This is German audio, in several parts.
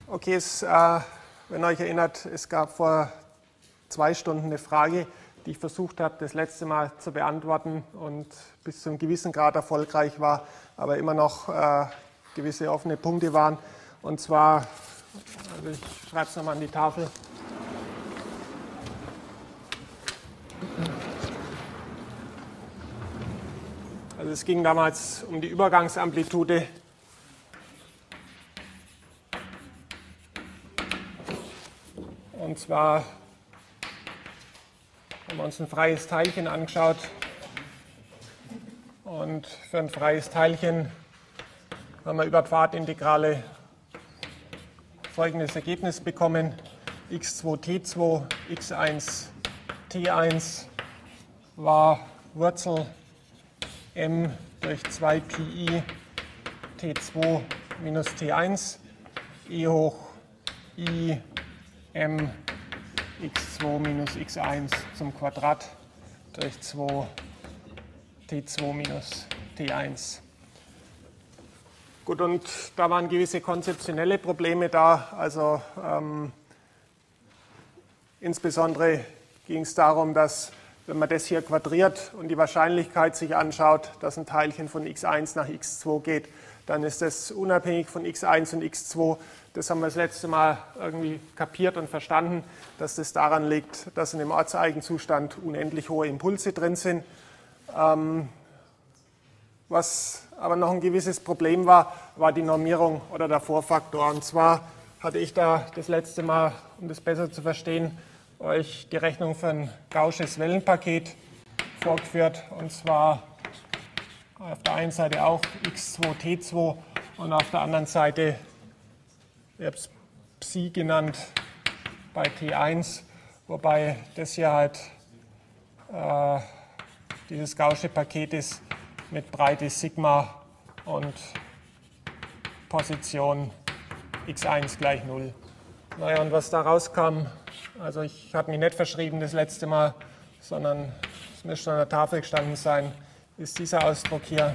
Okay, wenn ihr euch erinnert, es gab vor 2 Stunden eine Frage, die ich versucht habe, das letzte Mal zu beantworten und bis zu einem gewissen Grad erfolgreich war, aber immer noch gewisse offene Punkte waren. Und zwar, also ich schreibe es nochmal an die Tafel. Also es ging damals um die Übergangsamplitude. Und zwar haben wir uns ein freies Teilchen angeschaut. Und für ein freies Teilchen haben wir über Pfadintegrale folgendes Ergebnis bekommen. x2t2, x1 t1 war Wurzel m durch 2pi t2 minus t1 e hoch i m x2 minus x1 zum Quadrat durch 2 t2 minus t1. Gut, und da waren gewisse konzeptionelle Probleme da. Also insbesondere ging es darum, dass wenn man das hier quadriert und die Wahrscheinlichkeit sich anschaut, dass ein Teilchen von x1 nach x2 geht, dann ist das unabhängig von x1 und x2. Das haben wir das letzte Mal irgendwie kapiert und verstanden, dass das daran liegt, dass in dem Ortseigenzustand unendlich hohe Impulse drin sind. Was aber noch ein gewisses Problem war, war die Normierung oder der Vorfaktor. Und zwar hatte ich da das letzte Mal, um das besser zu verstehen, euch die Rechnung für ein gaußsches Wellenpaket vorgeführt. Und zwar auf der einen Seite auch x2, t2 und auf der anderen Seite, ich habe es Psi genannt, bei t1, wobei das hier halt dieses gaußsche Paket ist mit Breite Sigma und Position x1 gleich 0. Naja, und was da rauskam, also ich habe mich nicht verschrieben das letzte Mal, sondern es müsste an der Tafel gestanden sein, ist dieser Ausdruck hier.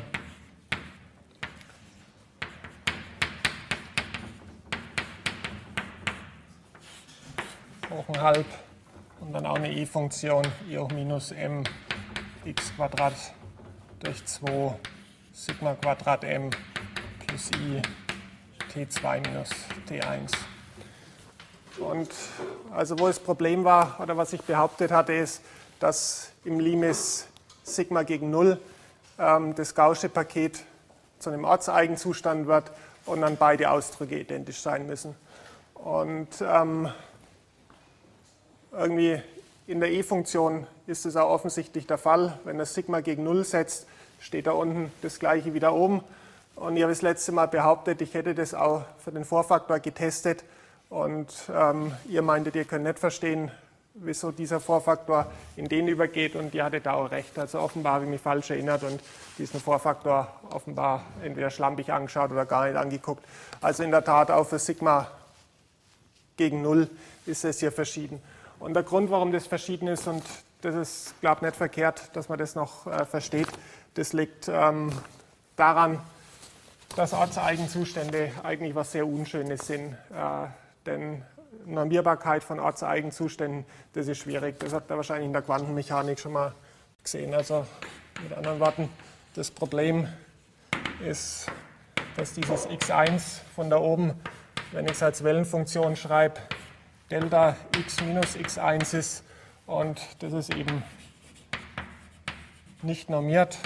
Hoch 1/2 und dann auch eine e-Funktion, e hoch minus m x Quadrat durch 2 Sigma Quadrat m plus i t2 minus t1. Und also wo das Problem war, oder was ich behauptet hatte, ist, dass im Limes Sigma gegen 0 das gaußsche Paket zu einem Ortseigenzustand wird und dann beide Ausdrücke identisch sein müssen. Und irgendwie in der e-Funktion ist es auch offensichtlich der Fall. Wenn das Sigma gegen 0 setzt, steht da unten das gleiche wie da oben. Und ich habe das letzte Mal behauptet, ich hätte das auch für den Vorfaktor getestet. Und ihr meintet, ihr könnt nicht verstehen, wieso dieser Vorfaktor in den übergeht. Und ihr hattet da auch recht. Also offenbar habe ich mich falsch erinnert und diesen Vorfaktor offenbar entweder schlampig angeschaut oder gar nicht angeguckt. Also in der Tat auch für Sigma gegen 0 ist es hier verschieden. Und der Grund, warum das verschieden ist, und das ist, glaube ich, nicht verkehrt, dass man das noch versteht, das liegt daran, dass Ortseigenzustände eigentlich was sehr Unschönes sind. Denn Normierbarkeit von Ortseigenzuständen, das ist schwierig. Das habt ihr wahrscheinlich in der Quantenmechanik schon mal gesehen. Also mit anderen Worten, das Problem ist, dass dieses x1 von da oben, wenn ich es als Wellenfunktion schreibe, Delta x minus x1 ist und das ist eben nicht normiert.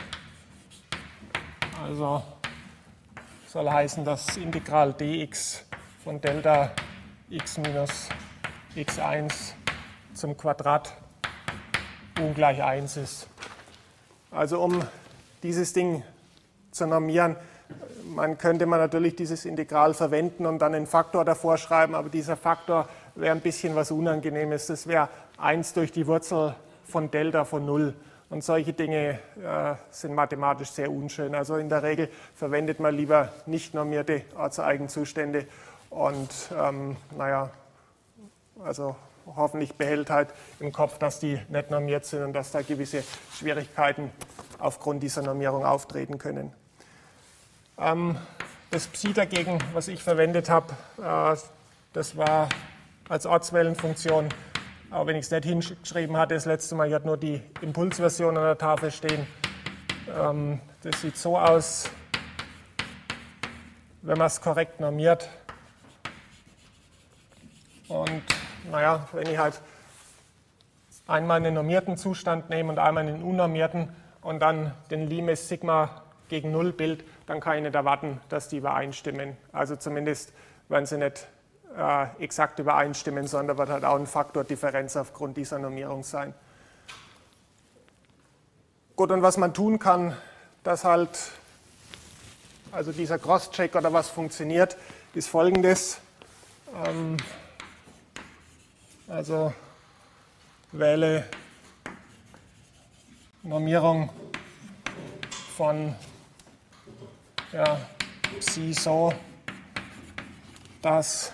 Also soll heißen, dass Integral dx von Delta x minus x1 zum Quadrat ungleich 1 ist. Also um dieses Ding zu normieren, könnte man natürlich dieses Integral verwenden und dann einen Faktor davor schreiben, aber dieser Faktor wäre ein bisschen was Unangenehmes. Das wäre 1 durch die Wurzel von Delta von 0. Und solche Dinge sind mathematisch sehr unschön. Also in der Regel verwendet man lieber nicht normierte Ortseigenzustände und also hoffentlich behält halt im Kopf, dass die nicht normiert sind und dass da gewisse Schwierigkeiten aufgrund dieser Normierung auftreten können. Das Psi dagegen, was ich verwendet habe, Das war als Ortswellenfunktion, auch wenn ich es nicht hingeschrieben hatte, das letzte Mal, ich hatte nur die Impulsversion an der Tafel stehen. Das sieht so aus, wenn man es korrekt normiert. Und naja, wenn ich halt einmal einen normierten Zustand nehme und einmal einen unnormierten und dann den Limes Sigma gegen 0 Bild, dann kann ich nicht erwarten, dass die übereinstimmen. Also zumindest werden sie nicht exakt übereinstimmen, sondern wird halt auch ein Faktor Differenz aufgrund dieser Normierung sein. Gut, und was man tun kann, dass halt also dieser Crosscheck oder was funktioniert, ist folgendes. Also wähle Normierung von Psi so, dass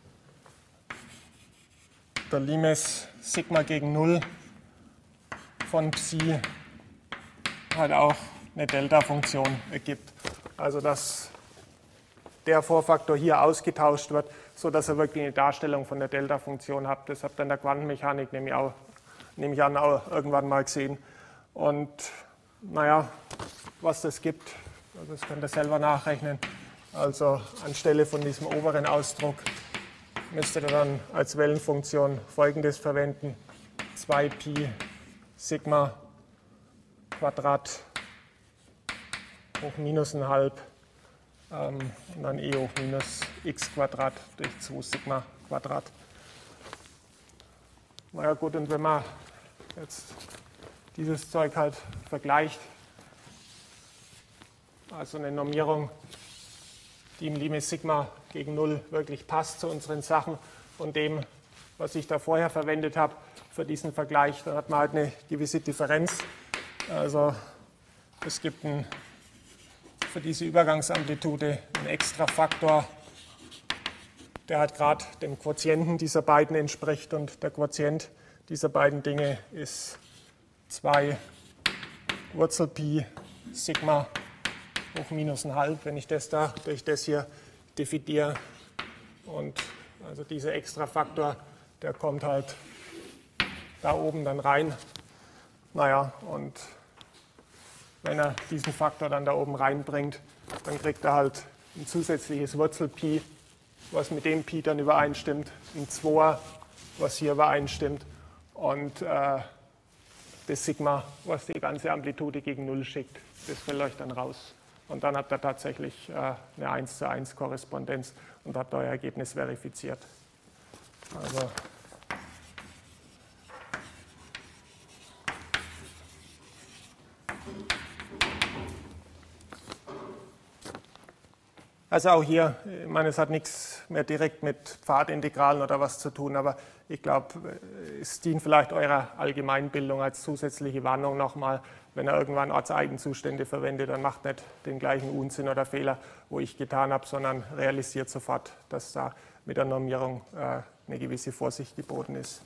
der Limes Sigma gegen 0 von Psi halt auch eine Delta-Funktion ergibt. Also dass der Vorfaktor hier ausgetauscht wird, sodass ihr wirklich eine Darstellung von der Delta-Funktion habt. Das habt ihr in der Quantenmechanik nehme ich an, auch irgendwann mal gesehen. Und naja, was das gibt, also das könnt ihr selber nachrechnen. Also anstelle von diesem oberen Ausdruck müsstet ihr dann als Wellenfunktion Folgendes verwenden. 2Pi Sigma Quadrat hoch minus ein halb und dann e hoch minus x Quadrat durch 2 Sigma Quadrat. Naja gut, und wenn man jetzt dieses Zeug halt vergleicht, also eine Normierung, die im Limes Sigma gegen 0 wirklich passt zu unseren Sachen und dem, was ich da vorher verwendet habe für diesen Vergleich, dann hat man halt eine gewisse Differenz. Also es gibt für diese Übergangsamplitude einen extra Faktor, der halt gerade dem Quotienten dieser beiden entspricht, und der Quotient dieser beiden Dinge ist 2 Wurzel Pi Sigma hoch minus ein halb, wenn ich das da durch das hier dividiere. Und also dieser extra Faktor, der kommt halt da oben dann rein. Naja, und wenn er diesen Faktor dann da oben reinbringt, dann kriegt er halt ein zusätzliches Wurzel-Pi, was mit dem Pi dann übereinstimmt, ein 2er, was hier übereinstimmt, und das Sigma, was die ganze Amplitude gegen 0 schickt, das fällt euch dann raus. Und dann habt ihr tatsächlich eine 1:1 Korrespondenz und habt euer Ergebnis verifiziert. Also auch hier, ich meine, es hat nichts mehr direkt mit Pfadintegralen oder was zu tun, aber ich glaube, es dient vielleicht eurer Allgemeinbildung als zusätzliche Warnung nochmal, wenn ihr irgendwann Ortseigenzustände verwendet, dann macht nicht den gleichen Unsinn oder Fehler, wo ich getan habe, sondern realisiert sofort, dass da mit der Normierung eine gewisse Vorsicht geboten ist.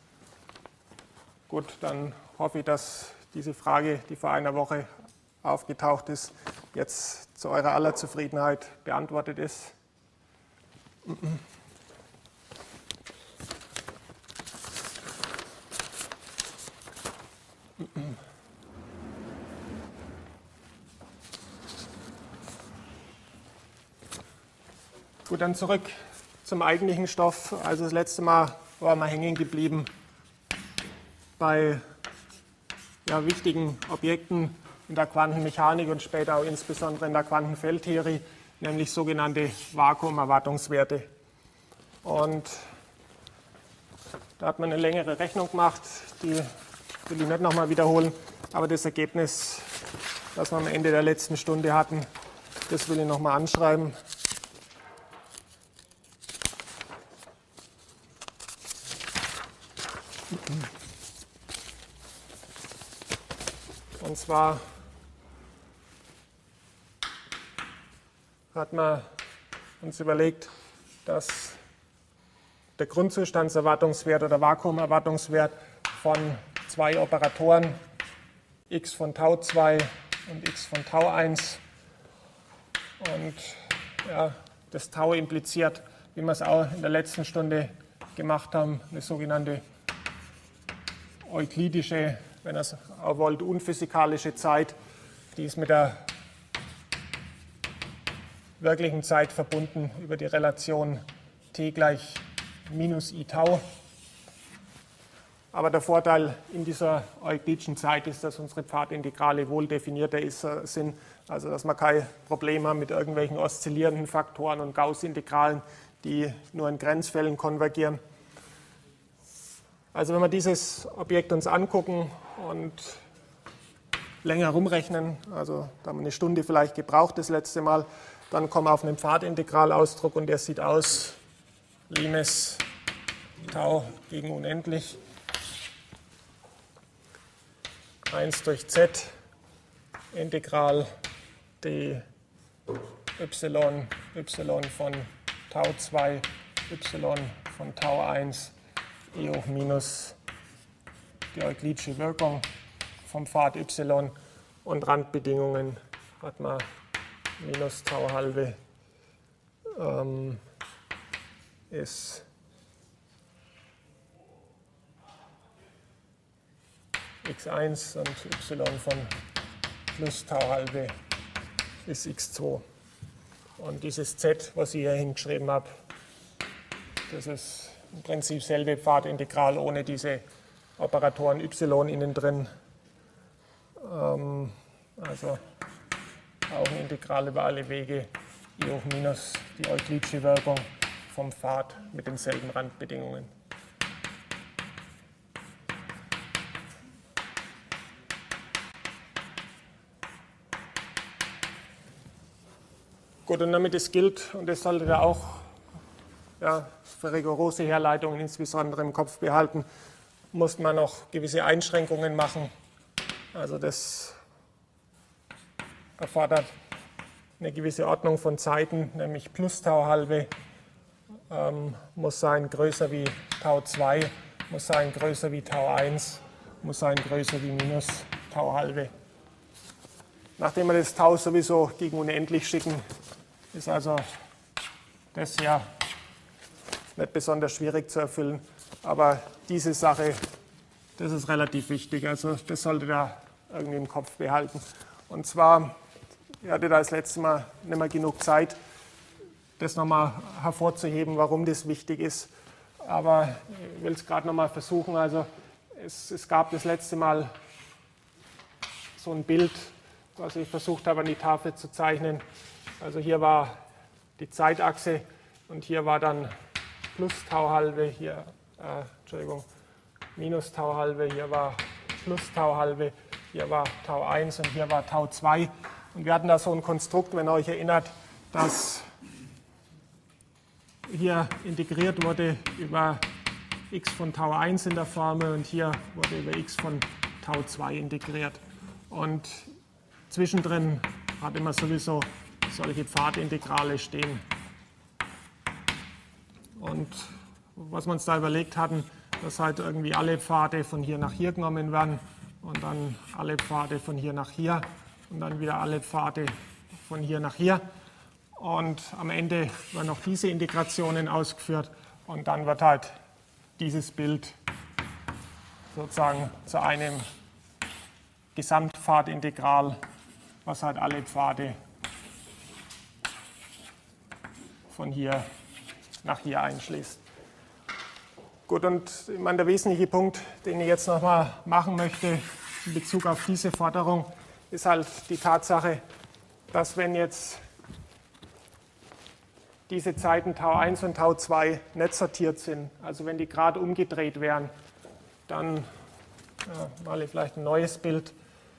Gut, dann hoffe ich, dass diese Frage, die vor einer Woche aufgetaucht ist, jetzt zu eurer aller Zufriedenheit beantwortet ist. Gut, dann zurück zum eigentlichen Stoff. Also das letzte Mal waren wir hängen geblieben bei wichtigen Objekten in der Quantenmechanik und später auch insbesondere in der Quantenfeldtheorie, nämlich sogenannte Vakuumerwartungswerte. Und da hat man eine längere Rechnung gemacht, die will ich nicht nochmal wiederholen, aber das Ergebnis, das wir am Ende der letzten Stunde hatten, das will ich nochmal anschreiben. Und zwar hat man uns überlegt, dass der Grundzustandserwartungswert oder Vakuumerwartungswert von zwei Operatoren x von Tau 2 und x von Tau 1 und das Tau impliziert, wie wir es auch in der letzten Stunde gemacht haben, eine sogenannte euklidische, wenn ihr es auch wollt, unphysikalische Zeit, die ist mit der wirklichen Zeit verbunden über die Relation t gleich minus i Tau. Aber der Vorteil in dieser euklidischen Zeit ist, dass unsere Pfadintegrale wohl definierter sind, also dass wir kein Problem haben mit irgendwelchen oszillierenden Faktoren und Gauss-Integralen, die nur in Grenzfällen konvergieren. Also wenn wir dieses Objekt uns angucken und länger rumrechnen, also da haben wir eine Stunde vielleicht gebraucht das letzte Mal, dann kommen wir auf einen Pfadintegralausdruck und der sieht aus, Limes Tau gegen unendlich, 1 durch z, Integral d y von Tau 2, y von Tau 1, e hoch minus die euklidische Wirkung vom Pfad y und Randbedingungen hat man minus Tau halbe ist x1 und y von plus Tau halbe ist x2. Und dieses z, was ich hier hingeschrieben habe, das ist im Prinzip selbe Pfadintegral ohne diese Operatoren y innen drin. Also auch ein Integral über alle Wege i hoch minus die euklidische Wirkung vom Pfad mit denselben Randbedingungen. Gut, und damit es gilt, und das solltet ihr auch für rigorose Herleitungen insbesondere im Kopf behalten, muss man noch gewisse Einschränkungen machen. Also das erfordert eine gewisse Ordnung von Zeiten, nämlich plus Tau halbe muss sein größer wie Tau 2, muss sein größer wie Tau 1, muss sein größer wie minus Tau halbe. Nachdem wir das Tau sowieso gegen unendlich schicken, ist also das hier nicht besonders schwierig zu erfüllen, aber diese Sache, das ist relativ wichtig, also das solltet ihr irgendwie im Kopf behalten. Und zwar, ich hatte da das letzte Mal nicht mehr genug Zeit, das nochmal hervorzuheben, warum das wichtig ist, aber ich will es gerade nochmal versuchen. Also es gab das letzte Mal so ein Bild, was ich versucht habe an die Tafel zu zeichnen. Also hier war die Zeitachse und hier war dann plus Tau halbe, hier, minus Tau halbe, hier war plus Tau halbe, hier war Tau 1 und hier war Tau 2. Und wir hatten da so ein Konstrukt, wenn ihr euch erinnert, das hier integriert wurde über x von Tau 1 in der Formel und hier wurde über x von Tau 2 integriert. Und zwischendrin hat immer sowieso solche Pfadintegrale stehen. Und was wir uns da überlegt hatten, dass halt irgendwie alle Pfade von hier nach hier genommen werden und dann alle Pfade von hier nach hier und dann wieder alle Pfade von hier nach hier. Und am Ende werden noch diese Integrationen ausgeführt und dann wird halt dieses Bild sozusagen zu einem Gesamtpfadintegral, was halt alle Pfade von hier nach hier einschließt. Gut, und ich meine, der wesentliche Punkt, den ich jetzt nochmal machen möchte in Bezug auf diese Forderung, ist halt die Tatsache, dass wenn jetzt diese Zeiten Tau 1 und Tau 2 nicht sortiert sind, also wenn die gerade umgedreht wären, dann male ich vielleicht ein neues Bild.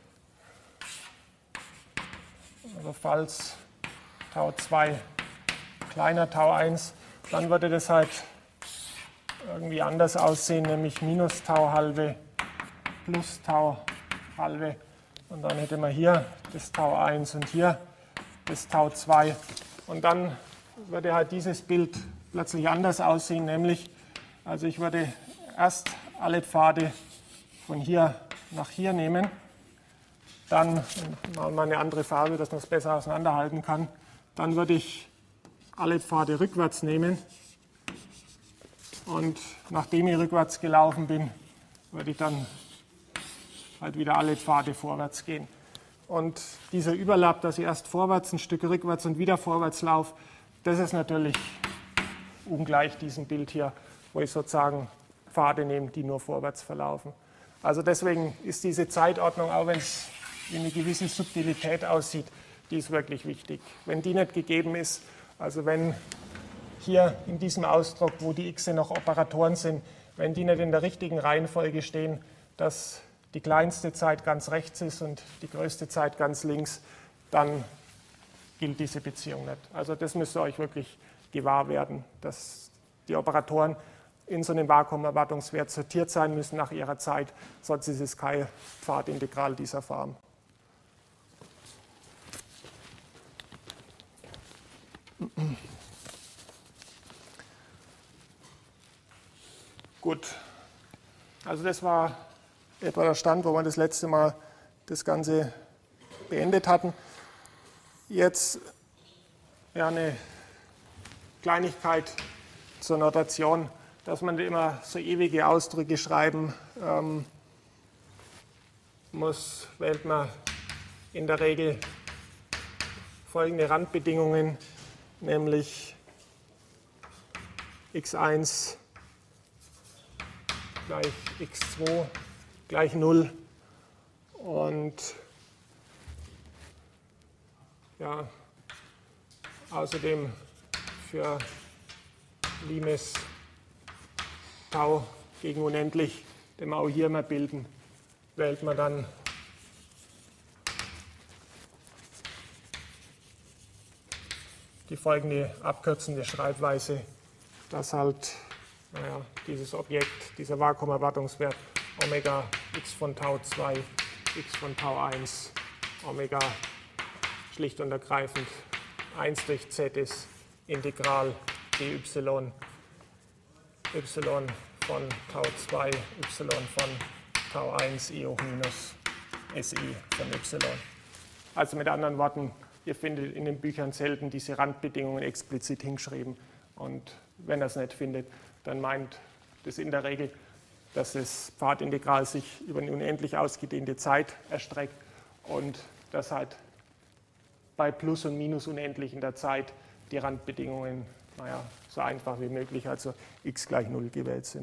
Also falls Tau 2 kleiner Tau 1, dann würde das halt irgendwie anders aussehen, nämlich minus Tau halbe plus Tau halbe. Und dann hätte man hier das Tau 1 und hier das Tau 2. Und dann würde halt dieses Bild plötzlich anders aussehen, nämlich, also ich würde erst alle Pfade von hier nach hier nehmen, dann machen wir eine andere Farbe, dass man es besser auseinanderhalten kann, dann würde ich alle Pfade rückwärts nehmen Und nachdem ich rückwärts gelaufen bin, würde ich dann halt wieder alle Pfade vorwärts gehen. Und dieser Überlapp, dass ich erst vorwärts, ein Stück rückwärts und wieder vorwärts laufe, das ist natürlich ungleich diesem Bild hier, wo ich sozusagen Pfade nehme, die nur vorwärts verlaufen. Also deswegen ist diese Zeitordnung, auch wenn es wie eine gewisse Subtilität aussieht, die ist wirklich wichtig. Wenn die nicht gegeben ist, also wenn hier in diesem Ausdruck, wo die x noch Operatoren sind, wenn die nicht in der richtigen Reihenfolge stehen, dass die kleinste Zeit ganz rechts ist und die größte Zeit ganz links, dann gilt diese Beziehung nicht. Also das müsst ihr euch wirklich gewahr werden, dass die Operatoren in so einem Vakuumerwartungswert sortiert sein müssen nach ihrer Zeit, sonst ist es kein Pfadintegral dieser Form. Gut, also das war etwa der Stand, wo wir das letzte Mal das Ganze beendet hatten. Jetzt ja, eine Kleinigkeit zur Notation, dass man immer so ewige Ausdrücke schreiben muss, wählt man in der Regel folgende Randbedingungen, nämlich x1 gleich x2 gleich 0 und ja, außerdem für Limes Tau gegen unendlich, den wir auch hier mal bilden, wählt man dann die folgende abkürzende Schreibweise, dass halt dieses Objekt, dieser Vakuumerwartungswert Omega x von Tau 2, x von Tau 1, Omega schlicht und ergreifend 1 durch z ist Integral dy y von Tau 2, y von Tau 1 i hoch minus si von y. Also mit anderen Worten, ihr findet in den Büchern selten diese Randbedingungen explizit hingeschrieben. Und wenn ihr es nicht findet, dann meint das in der Regel, dass das Pfadintegral sich über eine unendlich ausgedehnte Zeit erstreckt und dass halt bei Plus und Minus unendlich in der Zeit die Randbedingungen so einfach wie möglich, also x gleich 0 gewählt sind.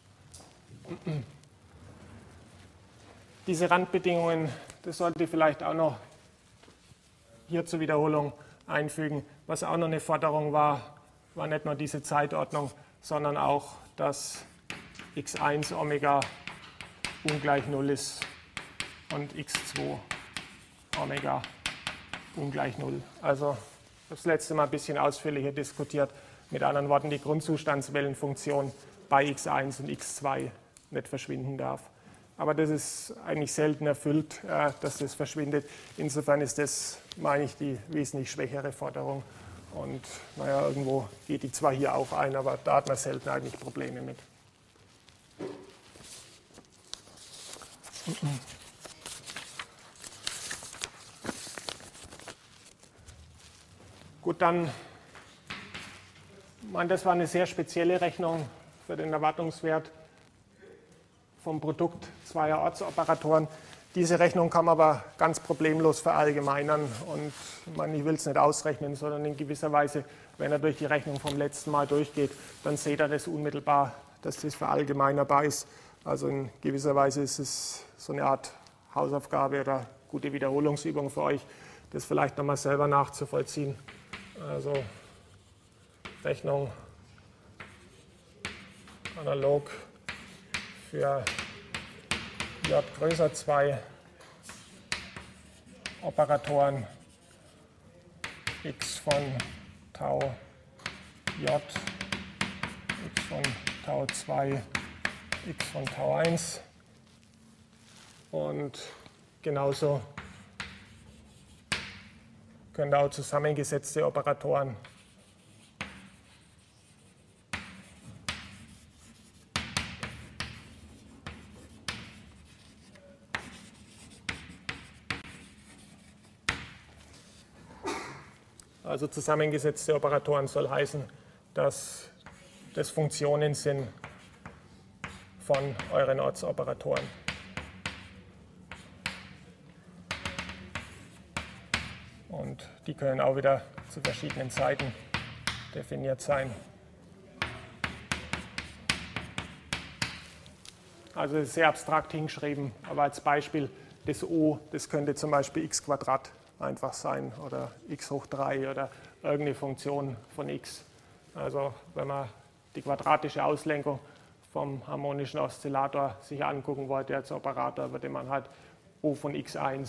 Diese Randbedingungen, das sollte ich vielleicht auch noch hier zur Wiederholung einfügen. Was auch noch eine Forderung war nicht nur diese Zeitordnung, sondern auch, dass x1 Omega ungleich 0 ist und x2 Omega ungleich 0. Also das letzte Mal ein bisschen ausführlicher diskutiert. Mit anderen Worten, die Grundzustandswellenfunktion bei x1 und x2 nicht verschwinden darf. Aber das ist eigentlich selten erfüllt, dass das verschwindet. Insofern ist das, meine ich, die wesentlich schwächere Forderung. Und irgendwo geht die zwar hier auch ein, aber da hat man selten eigentlich Probleme mit. Gut, dann, das war eine sehr spezielle Rechnung für den Erwartungswert vom Produkt zweier Ortsoperatoren. Diese Rechnung kann man aber ganz problemlos verallgemeinern und ich will es nicht ausrechnen, sondern in gewisser Weise, wenn er durch die Rechnung vom letzten Mal durchgeht, dann seht ihr das unmittelbar, dass das verallgemeinerbar ist. Also in gewisser Weise ist es so eine Art Hausaufgabe oder gute Wiederholungsübung für euch, das vielleicht nochmal selber nachzuvollziehen. Also Rechnung analog für J größer 2 Operatoren x von Tau J, x von Tau 2, x von Tau 1 und genauso können auch zusammengesetzte Operatoren also zusammengesetzte Operatoren soll heißen, dass das Funktionen sind von euren Ortsoperatoren. Und die können auch wieder zu verschiedenen Zeiten definiert sein. Also das ist sehr abstrakt hingeschrieben, aber als Beispiel das O, das könnte zum Beispiel x² einfach sein oder x hoch 3 oder irgendeine Funktion von x. Also wenn man die quadratische Auslenkung vom harmonischen Oszillator sich angucken wollte als Operator, würde man halt O von x1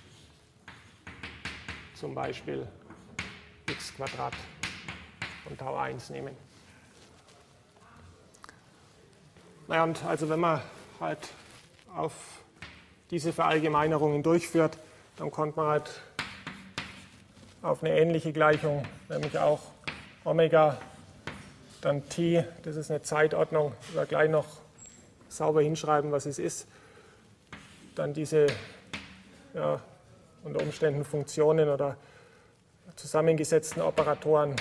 zum Beispiel x² von Tau 1 nehmen. Naja, und also wenn man halt auf diese Verallgemeinerungen durchführt, dann kommt man halt auf eine ähnliche Gleichung, nämlich auch Omega, dann T, das ist eine Zeitordnung, ich werde gleich noch sauber hinschreiben, was es ist. Dann diese unter Umständen Funktionen oder zusammengesetzten Operatoren.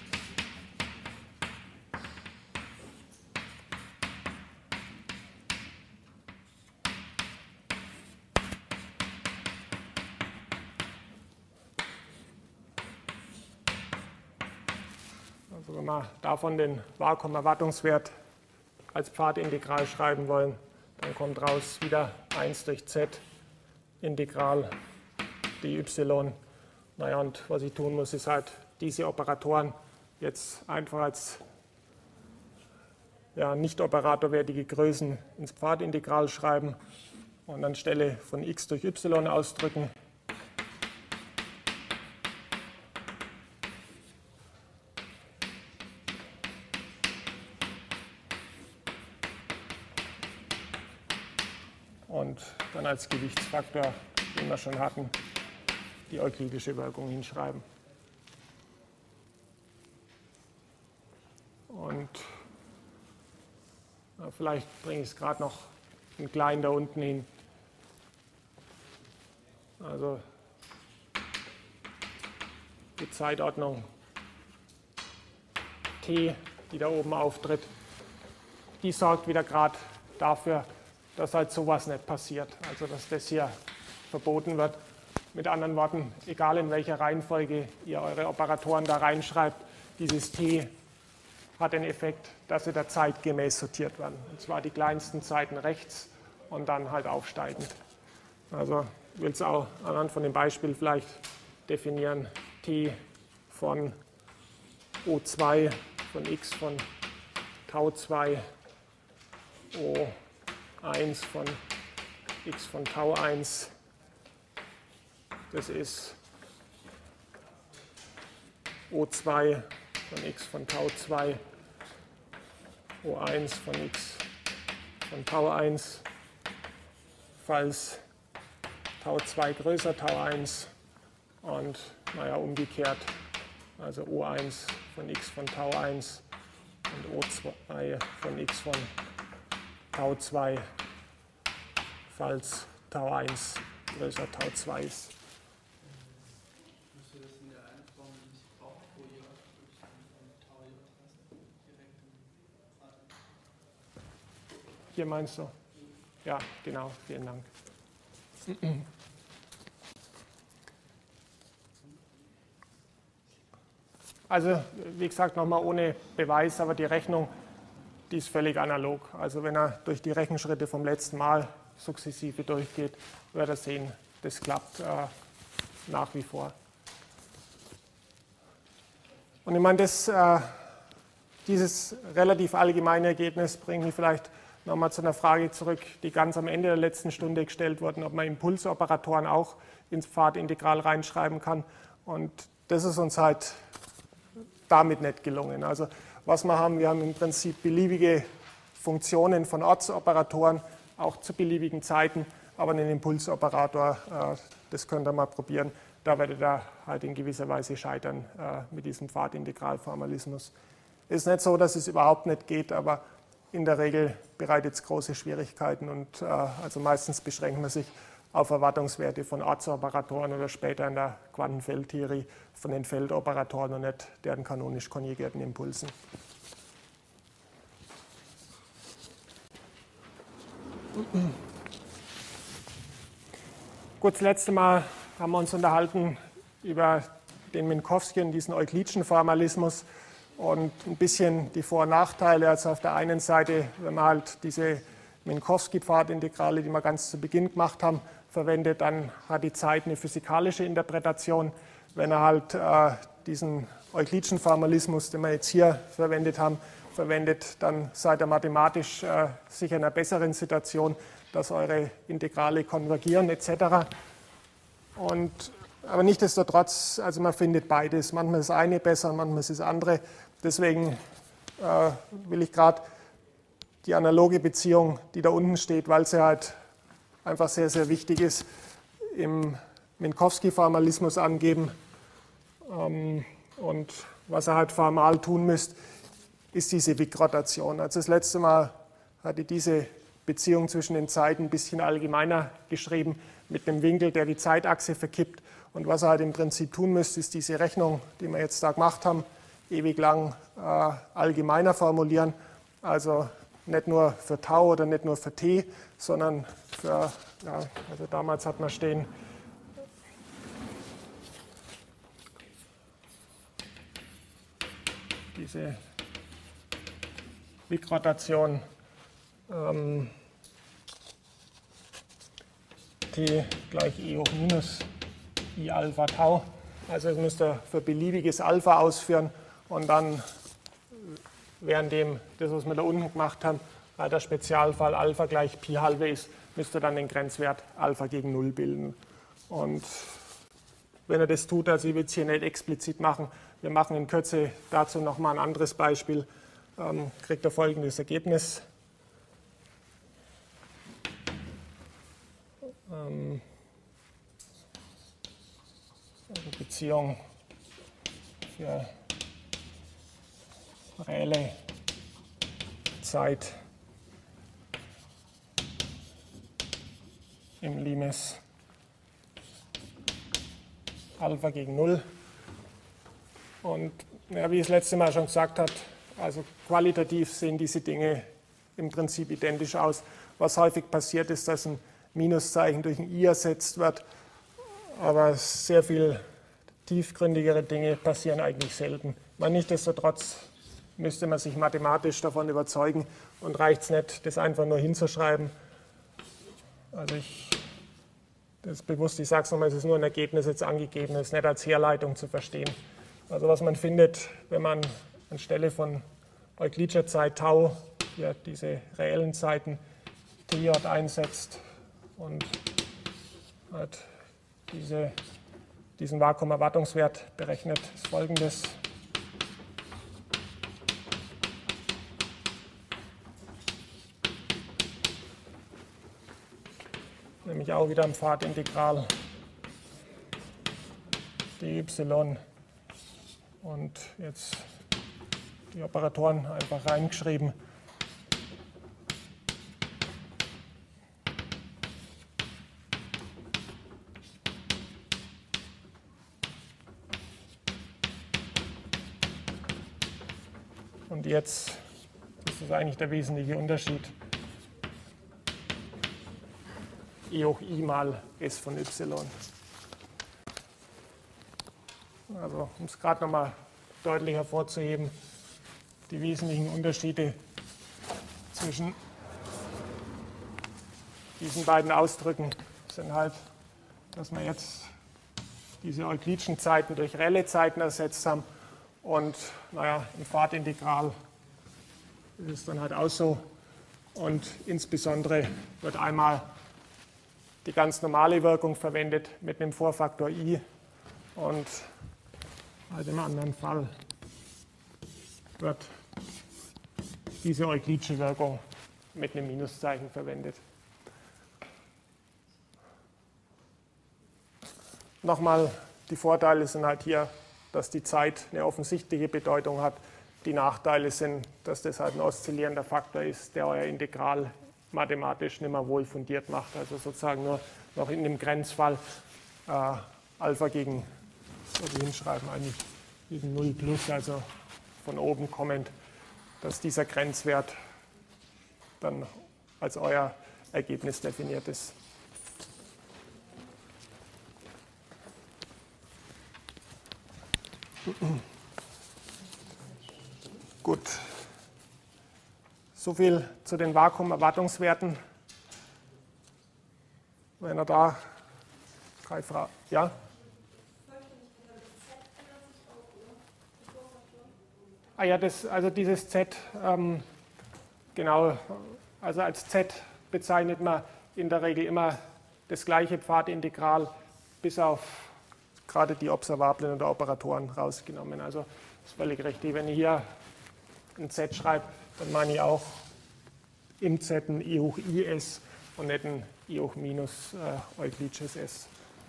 Also wenn wir davon den Vakuumerwartungswert als Pfadintegral schreiben wollen, dann kommt raus wieder 1 durch z Integral dy. Naja, und was ich tun muss, ist halt diese Operatoren jetzt einfach als nicht operatorwertige Größen ins Pfadintegral schreiben und anstelle von x durch y ausdrücken. Und dann als Gewichtsfaktor, den wir schon hatten, die euklidische Wirkung hinschreiben. Und vielleicht bringe ich es gerade noch einen kleinen da unten hin. Also die Zeitordnung T, die da oben auftritt, die sorgt wieder gerade dafür, dass halt sowas nicht passiert. Also dass das hier verboten wird. Mit anderen Worten, egal in welcher Reihenfolge ihr eure Operatoren da reinschreibt, dieses T hat den Effekt, dass sie der Zeit gemäß sortiert werden. Und zwar die kleinsten Zeiten rechts und dann halt aufsteigend. Also ich will es auch anhand von dem Beispiel vielleicht definieren. T von O2 von x von Tau 2, O1 von x von Tau 1. Das ist O2 von x von Tau 2, O1 von x von Tau 1, falls Tau 2 größer Tau 1 und umgekehrt, also O1 von x von Tau 1 und O2 von x von Tau 2, falls Tau 1 größer Tau 2 ist. Hier meinst du? Ja, genau, vielen Dank. Also, wie gesagt, nochmal ohne Beweis, aber die Rechnung, die ist völlig analog. Also, wenn er durch die Rechenschritte vom letzten Mal sukzessive durchgeht, wird er sehen, das klappt nach wie vor. Und ich meine, dieses relativ allgemeine Ergebnis bringt mich vielleicht nochmal zu einer Frage zurück, die ganz am Ende der letzten Stunde gestellt wurde, ob man Impulsoperatoren auch ins Pfadintegral reinschreiben kann. Und das ist uns halt damit nicht gelungen. Also was wir haben im Prinzip beliebige Funktionen von Ortsoperatoren, auch zu beliebigen Zeiten, aber einen Impulsoperator, das könnt ihr mal probieren. Da werdet ihr halt in gewisser Weise scheitern mit diesem Pfadintegralformalismus. Es ist nicht so, dass es überhaupt nicht geht, aber in der Regel bereitet es große Schwierigkeiten und also meistens beschränkt man sich auf Erwartungswerte von Ortsoperatoren oder später in der Quantenfeldtheorie von den Feldoperatoren und nicht deren kanonisch konjugierten Impulsen. Gut, das letzte Mal haben wir uns unterhalten über den Minkowski und diesen euklidischen Formalismus und ein bisschen die Vor- und Nachteile. Also auf der einen Seite, wenn man halt diese Minkowski-Pfadintegrale, die wir ganz zu Beginn gemacht haben, verwendet, dann hat die Zeit eine physikalische Interpretation. Wenn er halt diesen euklidischen Formalismus, den wir jetzt hier verwendet haben, verwendet, dann seid ihr mathematisch sicher in einer besseren Situation, dass eure Integrale konvergieren etc. Aber nichtsdestotrotz, also man findet beides. Manchmal ist das eine besser, manchmal ist das andere. Deswegen will ich gerade die analoge Beziehung, die da unten steht, weil sie halt einfach sehr, sehr wichtig ist, im Minkowski-Formalismus angeben. Und was ihr halt formal tun müsst, ist diese Wick-Rotation. Also das letzte Mal hatte ich diese Beziehung zwischen den Zeiten ein bisschen allgemeiner geschrieben, mit einem Winkel, der die Zeitachse verkippt. Und was ihr halt im Prinzip tun müsst, ist diese Rechnung, die wir jetzt da gemacht haben, ewig lang allgemeiner formulieren. Also nicht nur für Tau oder nicht nur für T, sondern für, ja, also damals hat man stehen, diese Wick-Rotation T gleich E hoch minus I Alpha Tau. Also das müsst ihr für beliebiges Alpha ausführen und dann während das, was wir da unten gemacht haben, der Spezialfall Alpha gleich Pi halbe ist, müsst ihr dann den Grenzwert Alpha gegen 0 bilden. Und wenn ihr das tut, also ich will es hier nicht explizit machen, wir machen in Kürze dazu nochmal ein anderes Beispiel, kriegt ihr folgendes Ergebnis. Also Beziehung für reelle Zeit im Limes Alpha gegen 0. Und ja, wie ich das letzte Mal schon gesagt habe, also qualitativ sehen diese Dinge im Prinzip identisch aus. Was häufig passiert ist, dass ein Minuszeichen durch ein I ersetzt wird, aber sehr viel tiefgründigere Dinge passieren eigentlich selten. Nichtsdestotrotz müsste man sich mathematisch davon überzeugen und reicht es nicht, das einfach nur hinzuschreiben. Also das ist bewusst, ich sage es nochmal, es ist nur ein Ergebnis jetzt angegeben, es ist nicht als Herleitung zu verstehen. Also was man findet, wenn man anstelle von euklidischer Zeit Tau hier diese reellen Zeiten TJ einsetzt und halt diesen Vakuumerwartungswert berechnet, ist folgendes. Nämlich auch wieder im Pfadintegral dy und jetzt die Operatoren einfach reingeschrieben. Und jetzt ist das eigentlich der wesentliche Unterschied. E hoch I mal S von Y. Also um es gerade nochmal deutlich hervorzuheben, die wesentlichen Unterschiede zwischen diesen beiden Ausdrücken sind halt, dass wir jetzt diese euklidischen Zeiten durch reelle Zeiten ersetzt haben und naja, im Pfadintegral ist es dann halt auch so und insbesondere wird einmal die ganz normale Wirkung verwendet mit einem Vorfaktor I und halt im anderen Fall wird diese euklidische Wirkung mit einem Minuszeichen verwendet. Nochmal, die Vorteile sind halt hier, dass die Zeit eine offensichtliche Bedeutung hat. Die Nachteile sind, dass das halt ein oszillierender Faktor ist, der euer Integral mathematisch nicht mehr wohl fundiert macht. Also sozusagen nur noch in dem Grenzfall Alpha gegen, was soll ich hinschreiben, eigentlich gegen 0 plus, also von oben kommend, dass dieser Grenzwert dann als euer Ergebnis definiert ist. Gut, soviel zu den Vakuumerwartungswerten. Wenn er da 3 Fragen, ja? Ah ja, also dieses Z, genau, also als Z bezeichnet man in der Regel immer das gleiche Pfadintegral, bis auf gerade die Observablen oder Operatoren rausgenommen. Also das ist völlig richtig. Wenn ich hier ein Z schreibe, dann meine ich auch im Z ein I hoch IS und nicht ein I hoch minus Euklidisches S.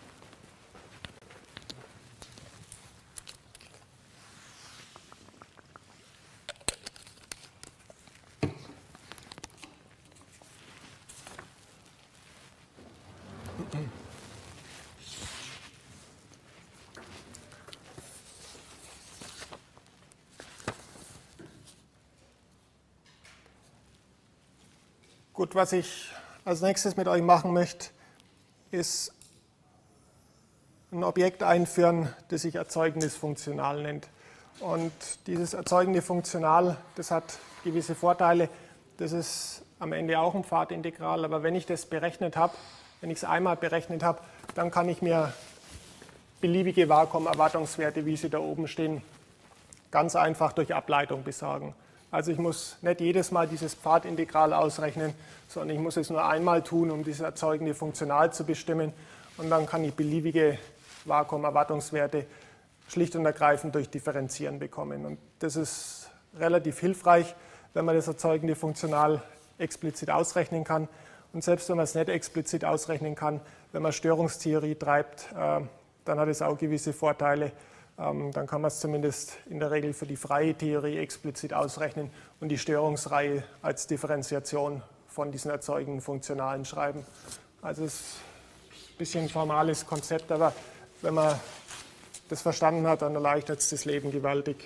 Gut, was ich als nächstes mit euch machen möchte, ist ein Objekt einführen, das sich erzeugendes Funktional nennt. Und dieses erzeugende Funktional, das hat gewisse Vorteile. Das ist am Ende auch ein Pfadintegral, aber wenn ich das berechnet habe, wenn ich es einmal berechnet habe, dann kann ich mir beliebige Vakuumerwartungswerte, wie sie da oben stehen, ganz einfach durch Ableitung besagen. Also ich muss nicht jedes Mal dieses Pfadintegral ausrechnen, sondern ich muss es nur einmal tun, um dieses erzeugende Funktional zu bestimmen. Und dann kann ich beliebige Vakuumerwartungswerte schlicht und ergreifend durch Differenzieren bekommen. Und das ist relativ hilfreich, wenn man das erzeugende Funktional explizit ausrechnen kann. Und selbst wenn man es nicht explizit ausrechnen kann, wenn man Störungstheorie treibt, dann hat es auch gewisse Vorteile. Dann kann man es zumindest in der Regel für die freie Theorie explizit ausrechnen und die Störungsreihe als Differenziation von diesen erzeugenden Funktionalen schreiben. Also es ist ein bisschen ein formales Konzept, aber wenn man das verstanden hat, dann erleichtert es das Leben gewaltig.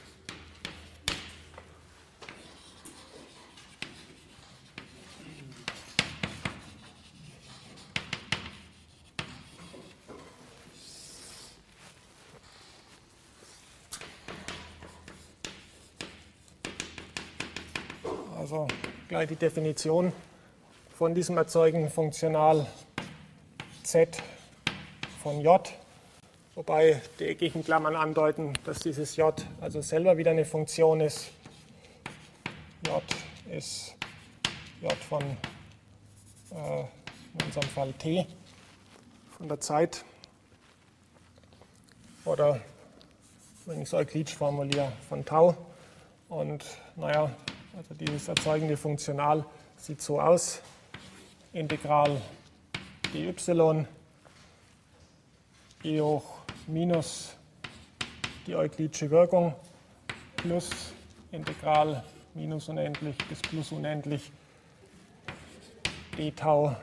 Also gleich die Definition von diesem erzeugenden Funktional Z von J, wobei die eckigen Klammern andeuten, dass dieses J also selber wieder eine Funktion ist. J ist J von, in unserem Fall T, von der Zeit. Oder, wenn ich es euklidisch formuliere, von Tau. Und naja, also dieses erzeugende Funktional sieht so aus. Integral dy e hoch minus die euklidische Wirkung plus Integral minus unendlich bis plus unendlich d Tau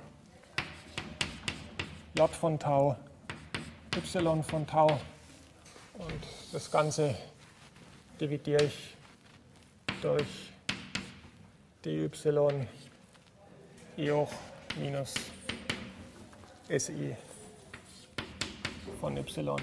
j von Tau y von Tau. Und das Ganze dividiere ich durch dy e hoch minus si von y.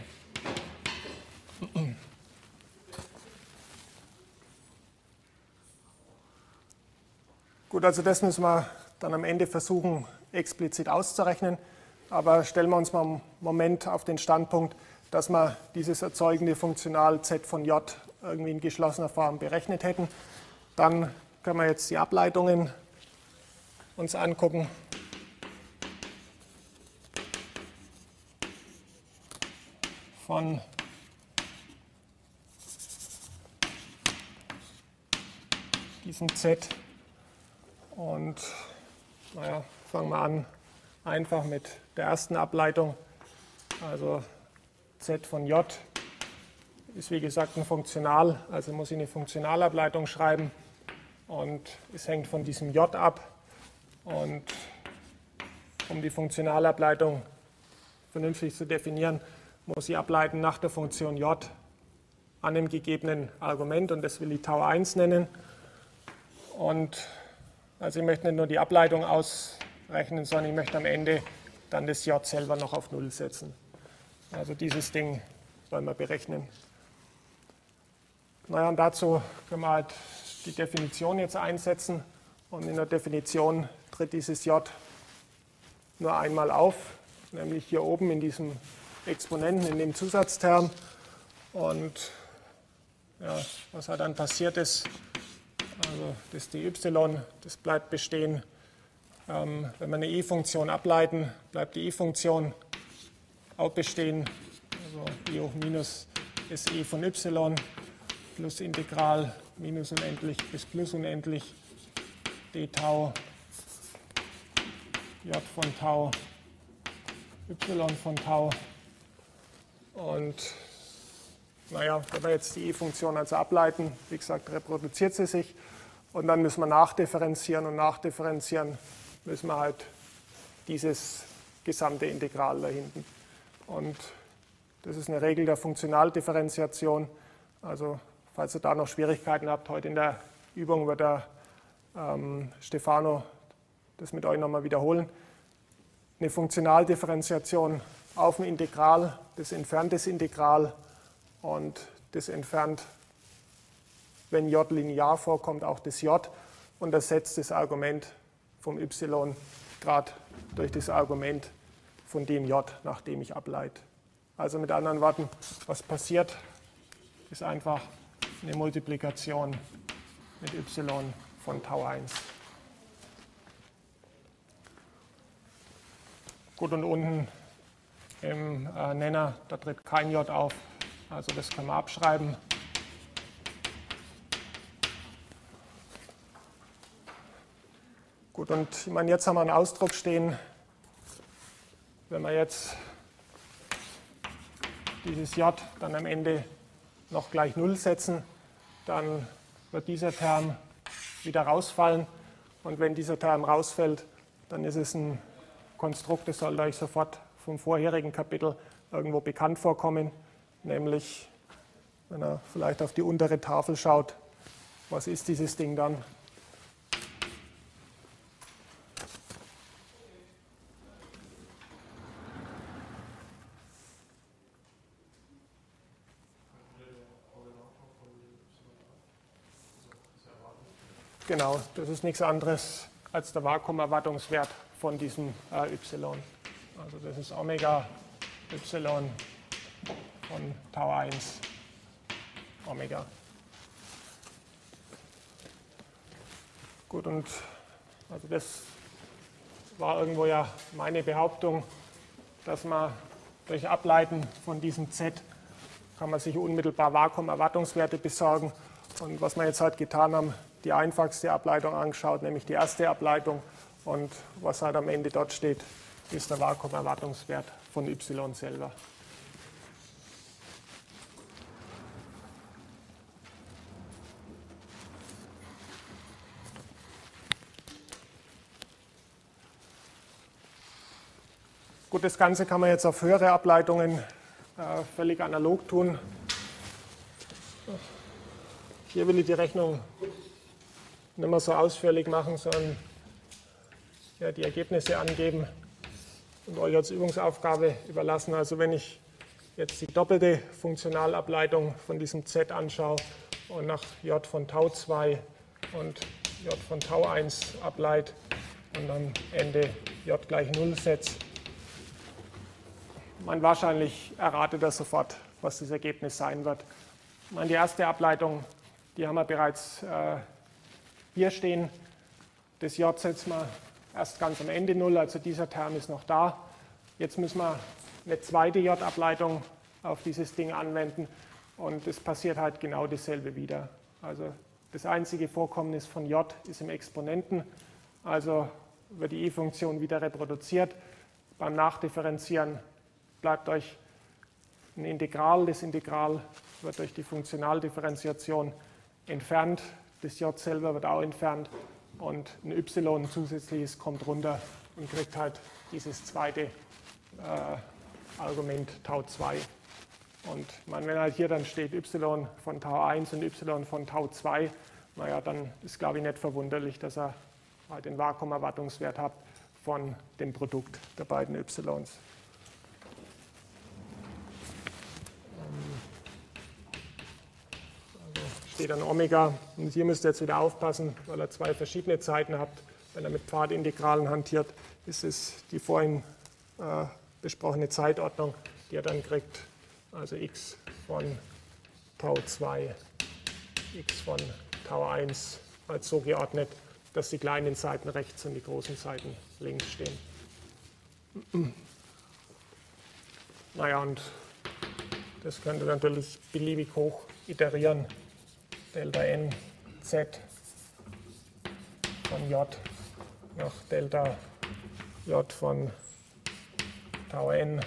Gut, also das müssen wir dann am Ende versuchen, explizit auszurechnen. Aber stellen wir uns mal einen Moment auf den Standpunkt, dass wir dieses erzeugende Funktional z von j irgendwie in geschlossener Form berechnet hätten. Dann können wir jetzt die Ableitungen uns angucken. Von diesem Z. Und naja, fangen wir an einfach mit der ersten Ableitung. Also Z von J ist wie gesagt ein Funktional, also muss ich eine Funktionalableitung schreiben. Und es hängt von diesem J ab. Und um die Funktionalableitung vernünftig zu definieren, muss ich ableiten nach der Funktion J an dem gegebenen Argument. Und das will ich Tau 1 nennen. Und also ich möchte nicht nur die Ableitung rechnen, sondern ich möchte am Ende dann das J selber noch auf 0 setzen. Also dieses Ding wollen wir berechnen. Naja, und dazu können wir halt die Definition jetzt einsetzen. Und in der Definition tritt dieses J nur einmal auf, nämlich hier oben in diesem Exponenten, in dem Zusatzterm. Und ja, was halt dann passiert ist, also das dy, das bleibt bestehen. Wenn wir eine i-Funktion ableiten, bleibt die i-Funktion auch bestehen. Also i hoch minus ist e von y plus Integral minus unendlich bis plus unendlich d Tau j von Tau y von Tau. Und naja, wenn wir jetzt die i-Funktion also ableiten, wie gesagt, reproduziert sie sich. Und dann müssen wir nachdifferenzieren und nachdifferenzieren müssen wir halt dieses gesamte Integral da hinten. Und das ist eine Regel der Funktionaldifferenziation. Also falls ihr da noch Schwierigkeiten habt, heute in der Übung wird der Stefano das mit euch nochmal wiederholen. Eine Funktionaldifferenziation auf dem Integral, das entfernt das Integral und das entfernt, wenn j linear vorkommt, auch das j und ersetzt das Argument vom y gerade durch das Argument von dem j, nach dem ich ableite. Also mit anderen Worten, was passiert, ist einfach eine Multiplikation mit y von Tau 1. Gut, und unten im Nenner, da tritt kein j auf, also das können wir abschreiben. Gut, und ich meine, jetzt haben wir einen Ausdruck stehen, wenn wir jetzt dieses j dann am Ende noch gleich 0 setzen, dann wird dieser Term wieder rausfallen. Und wenn dieser Term rausfällt, dann ist es ein Konstrukt, das sollte euch sofort vom vorherigen Kapitel irgendwo bekannt vorkommen, nämlich, wenn ihr vielleicht auf die untere Tafel schaut, was ist dieses Ding dann? Genau, das ist nichts anderes als der Vakuumerwartungswert von diesem y. Also das ist Omega y von Tau 1 Omega. Gut, und also das war irgendwo ja meine Behauptung, dass man durch Ableiten von diesem Z kann man sich unmittelbar Vakuumerwartungswerte besorgen. Und was wir jetzt halt getan haben, die einfachste Ableitung angeschaut, nämlich die erste Ableitung. Und was halt am Ende dort steht, ist der Vakuumerwartungswert von y selber. Gut, das Ganze kann man jetzt auf höhere Ableitungen völlig analog tun. Hier will ich die Rechnung nicht mehr so ausführlich machen, sondern ja, die Ergebnisse angeben und euch als Übungsaufgabe überlassen. Also wenn ich jetzt die doppelte Funktionalableitung von diesem Z anschaue und nach j von Tau 2 und j von Tau 1 ableite und am Ende j gleich 0 setze, man wahrscheinlich erratet das sofort, was das Ergebnis sein wird. Die erste Ableitung, die haben wir bereits hier stehen. Das j setzen wir erst ganz am Ende 0, also dieser Term ist noch da. Jetzt müssen wir eine zweite j-Ableitung auf dieses Ding anwenden und es passiert halt genau dasselbe wieder. Also das einzige Vorkommnis von j ist im Exponenten, also wird die i-Funktion wieder reproduziert. Beim Nachdifferenzieren bleibt euch ein Integral. Das Integral wird durch die Funktionaldifferenziation entfernt. Das j selber wird auch entfernt und ein y zusätzliches kommt runter und kriegt halt dieses zweite Argument Tau 2. Und wenn halt hier dann steht y von Tau 1 und y von Tau 2, naja, dann ist, glaube ich, nicht verwunderlich, dass ihr halt den Vakuumerwartungswert habt von dem Produkt der beiden Ys. Also steht dann Omega. Und hier müsst ihr jetzt wieder aufpassen, weil ihr zwei verschiedene Zeiten habt. Wenn ihr mit Pfadintegralen hantiert, ist es die vorhin besprochene Zeitordnung, die ihr dann kriegt. Also x von Tau 2, x von Tau 1 als so geordnet, dass die kleinen Seiten rechts und die großen Seiten links stehen. Naja, und das könnt ihr natürlich beliebig hoch iterieren. Delta n z von j nach Delta j von Tau n,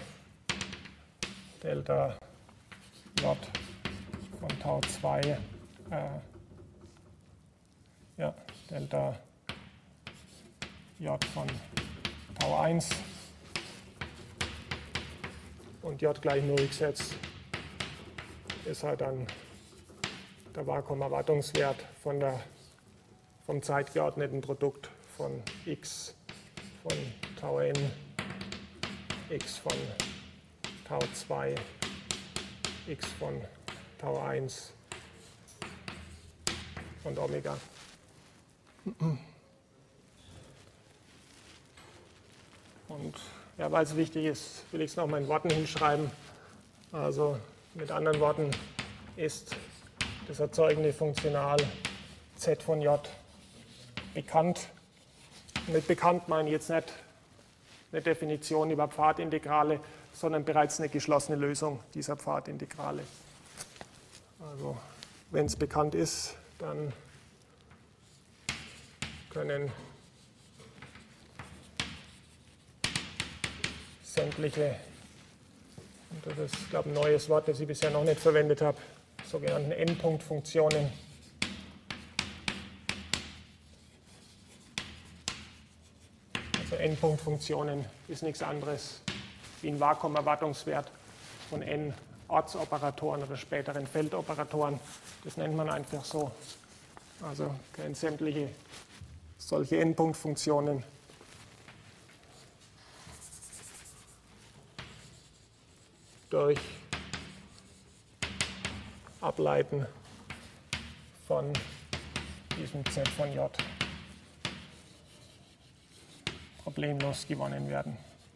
Delta j von Tau 2, Delta j von Tau 1 und j gleich 0 gesetzt ist halt dann der Vakuumerwartungswert vom zeitgeordneten Produkt von x von Tau n, x von Tau 2, x von Tau 1 und Omega. Und ja, weil es wichtig ist, will ich es nochmal in Worten hinschreiben. Also mit anderen Worten ist das erzeugende Funktional z von j bekannt. Mit bekannt meine ich jetzt nicht eine Definition über Pfadintegrale, sondern bereits eine geschlossene Lösung dieser Pfadintegrale. Also wenn es bekannt ist, dann können sämtliche, und das ist, glaube ich, ein neues Wort, das ich bisher noch nicht verwendet habe, sogenannten Endpunktfunktionen, also Endpunktfunktionen ist nichts anderes wie ein Vakuumerwartungswert von n Ortsoperatoren oder späteren Feldoperatoren. Das nennt man einfach so. Also können sämtliche solche Endpunktfunktionen durch Ableiten von diesem z von j problemlos gewonnen werden.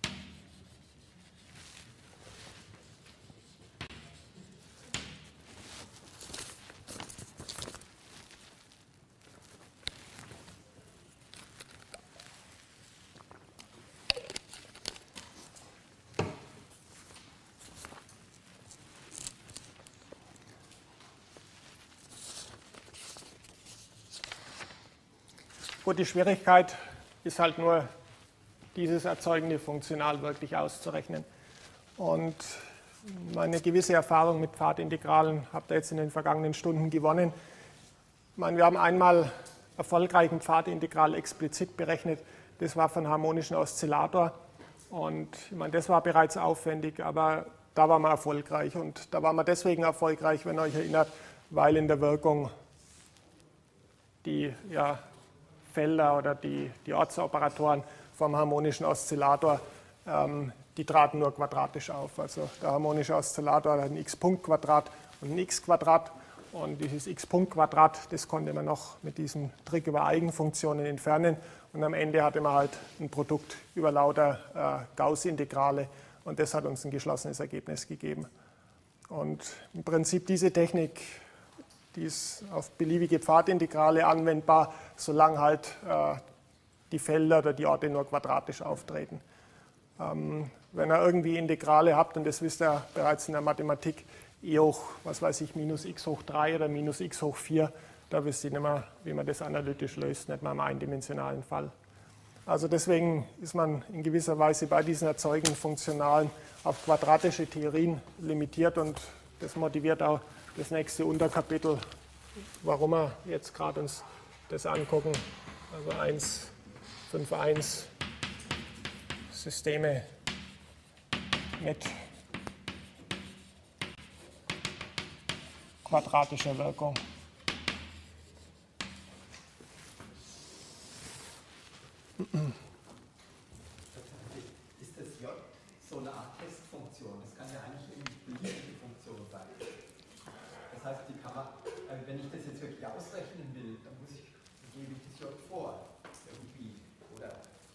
Gut, die Schwierigkeit ist halt nur, dieses erzeugende Funktional wirklich auszurechnen. Und meine gewisse Erfahrung mit Pfadintegralen habt ihr jetzt in den vergangenen Stunden gewonnen. Ich meine, wir haben einmal erfolgreich ein Pfadintegral explizit berechnet. Das war von harmonischen Oszillator. Und ich meine, das war bereits aufwendig, aber da waren wir erfolgreich. Und da waren wir deswegen erfolgreich, wenn ihr euch erinnert, weil in der Wirkung die Felder oder die Ortsoperatoren vom harmonischen Oszillator, die traten nur quadratisch auf. Also der harmonische Oszillator hat ein x-Punkt-Quadrat und ein x-Quadrat. Und dieses x-Punkt-Quadrat, das konnte man noch mit diesem Trick über Eigenfunktionen entfernen. Und am Ende hatte man halt ein Produkt über lauter Gauß-Integrale. Und das hat uns ein geschlossenes Ergebnis gegeben. Und im Prinzip diese Technik, die ist auf beliebige Pfadintegrale anwendbar, solange halt die Felder oder die Orte nur quadratisch auftreten. Wenn ihr irgendwie Integrale habt, und das wisst ihr bereits in der Mathematik, e hoch, was weiß ich, minus x hoch 3 oder minus x hoch 4, da wisst ihr nicht mehr, wie man das analytisch löst, nicht mal im eindimensionalen Fall. Also deswegen ist man in gewisser Weise bei diesen erzeugenden Funktionalen auf quadratische Theorien limitiert und das motiviert auch das nächste Unterkapitel, warum wir jetzt gerade uns das angucken. Also 1.5.1 Systeme mit quadratischer Wirkung. Das heißt, wenn ich das jetzt wirklich ausrechnen will, dann gebe ich das J vor. Irgendwie, oder?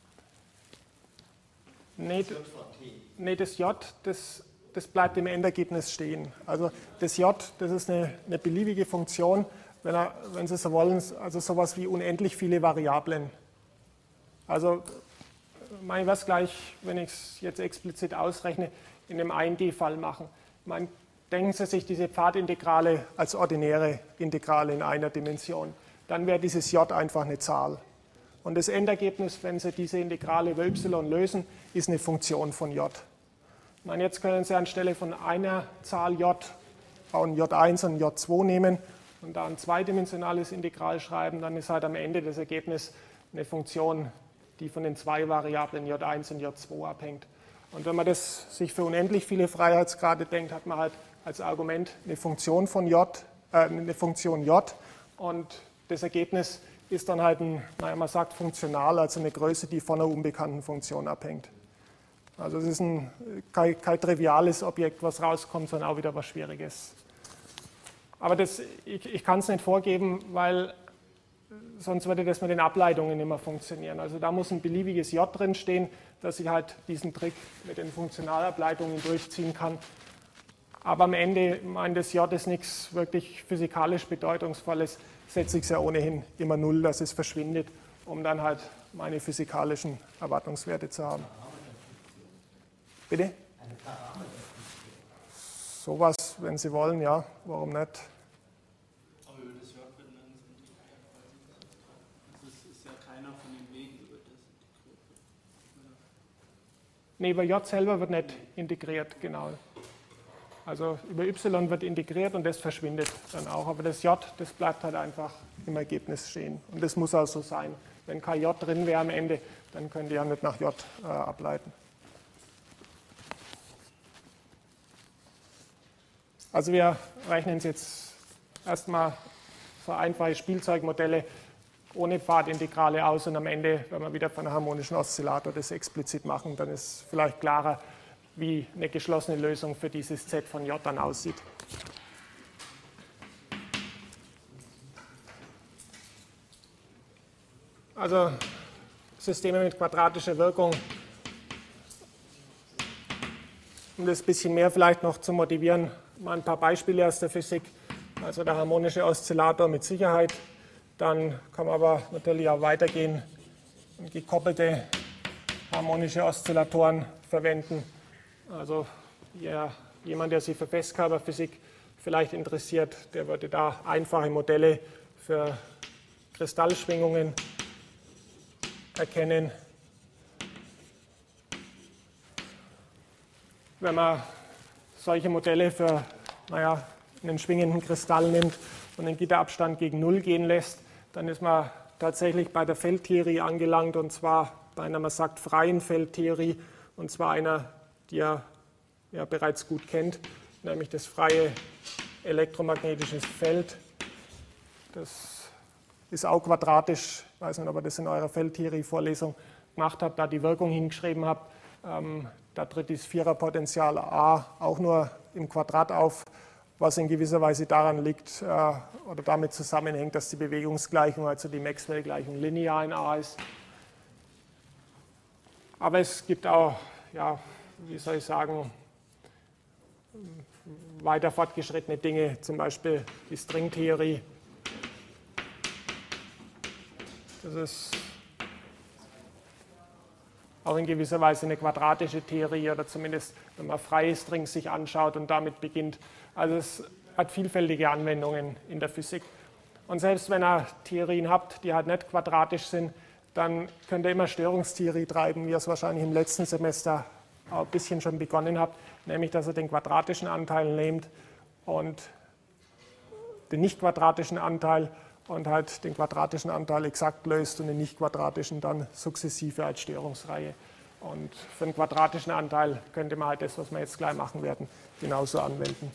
Nee, Das J von T. Nee, das J, das bleibt im Endergebnis stehen. Also das J, das ist eine beliebige Funktion, wenn Sie so wollen, also sowas wie unendlich viele Variablen. Also ich werde es gleich, wenn ich es jetzt explizit ausrechne, in dem 1D-Fall machen. Denken Sie sich diese Pfadintegrale als ordinäre Integrale in einer Dimension. Dann wäre dieses J einfach eine Zahl. Und das Endergebnis, wenn Sie diese Integrale über y lösen, ist eine Funktion von J. Jetzt können Sie anstelle von einer Zahl J auch ein J1 und ein J2 nehmen und da ein zweidimensionales Integral schreiben, dann ist halt am Ende das Ergebnis eine Funktion, die von den zwei Variablen J1 und J2 abhängt. Und wenn man das sich für unendlich viele Freiheitsgrade denkt, hat man halt als Argument eine Funktion von J, und das Ergebnis ist dann halt man sagt funktional, also eine Größe, die von einer unbekannten Funktion abhängt. Also es ist kein triviales Objekt, was rauskommt, sondern auch wieder was Schwieriges. Aber ich kann es nicht vorgeben, weil sonst würde das mit den Ableitungen nicht mehr funktionieren. Also da muss ein beliebiges J drin stehen, dass ich halt diesen Trick mit den Funktionalableitungen durchziehen kann. Aber am Ende, das J ist nichts wirklich physikalisch Bedeutungsvolles, setze ich es ja ohnehin immer 0, dass es verschwindet, um dann halt meine physikalischen Erwartungswerte zu haben. Bitte? Eine Parameterfunktion. Sowas, wenn Sie wollen, ja, warum nicht? Aber über das J wird man nicht integriert. Das ist ja keiner von den Wegen, über das integriert wird. Nee, über J selber wird nicht integriert, genau. Also über y wird integriert und das verschwindet dann auch. Aber das J, das bleibt halt einfach im Ergebnis stehen. Und das muss auch so sein. Wenn kein J drin wäre am Ende, dann könnt ihr ja nicht nach J ableiten. Also wir rechnen es jetzt erstmal so einfache Spielzeugmodelle ohne Pfadintegrale aus und am Ende, wenn wir wieder von einem harmonischen Oszillator das explizit machen, dann ist vielleicht klarer, wie eine geschlossene Lösung für dieses Z von J dann aussieht. Also Systeme mit quadratischer Wirkung, um das ein bisschen mehr vielleicht noch zu motivieren, mal ein paar Beispiele aus der Physik. Also der harmonische Oszillator mit Sicherheit. Dann kann man aber natürlich auch weitergehen und gekoppelte harmonische Oszillatoren verwenden. Also jemand, der sich für Festkörperphysik vielleicht interessiert, der würde da einfache Modelle für Kristallschwingungen erkennen. Wenn man solche Modelle für einen schwingenden Kristall nimmt und den Gitterabstand gegen 0 gehen lässt, dann ist man tatsächlich bei der Feldtheorie angelangt, und zwar bei einer, man sagt, freien Feldtheorie, und zwar einer, die ihr ja bereits gut kennt, nämlich das freie elektromagnetische Feld. Das ist auch quadratisch, ich weiß nicht, ob ihr das in eurer Feldtheorie-Vorlesung gemacht habt, da die Wirkung hingeschrieben habt. Da tritt das Viererpotential A auch nur im Quadrat auf, was in gewisser Weise daran liegt oder damit zusammenhängt, dass die Bewegungsgleichung, also die Maxwell-Gleichung, linear in A ist. Aber es gibt auch, ja, wie soll ich sagen, weiter fortgeschrittene Dinge, zum Beispiel die Stringtheorie. Das ist auch in gewisser Weise eine quadratische Theorie, oder zumindest, wenn man freie Strings sich anschaut und damit beginnt. Also es hat vielfältige Anwendungen in der Physik. Und selbst wenn ihr Theorien habt, die halt nicht quadratisch sind, dann könnt ihr immer Störungstheorie treiben, wie ihr es wahrscheinlich im letzten Semester auch ein bisschen schon begonnen habt, nämlich dass ihr den quadratischen Anteil nehmt und den nicht quadratischen Anteil und halt den quadratischen Anteil exakt löst und den nicht quadratischen dann sukzessive als Störungsreihe. Und für den quadratischen Anteil könnte man halt das, was wir jetzt gleich machen werden, genauso anwenden.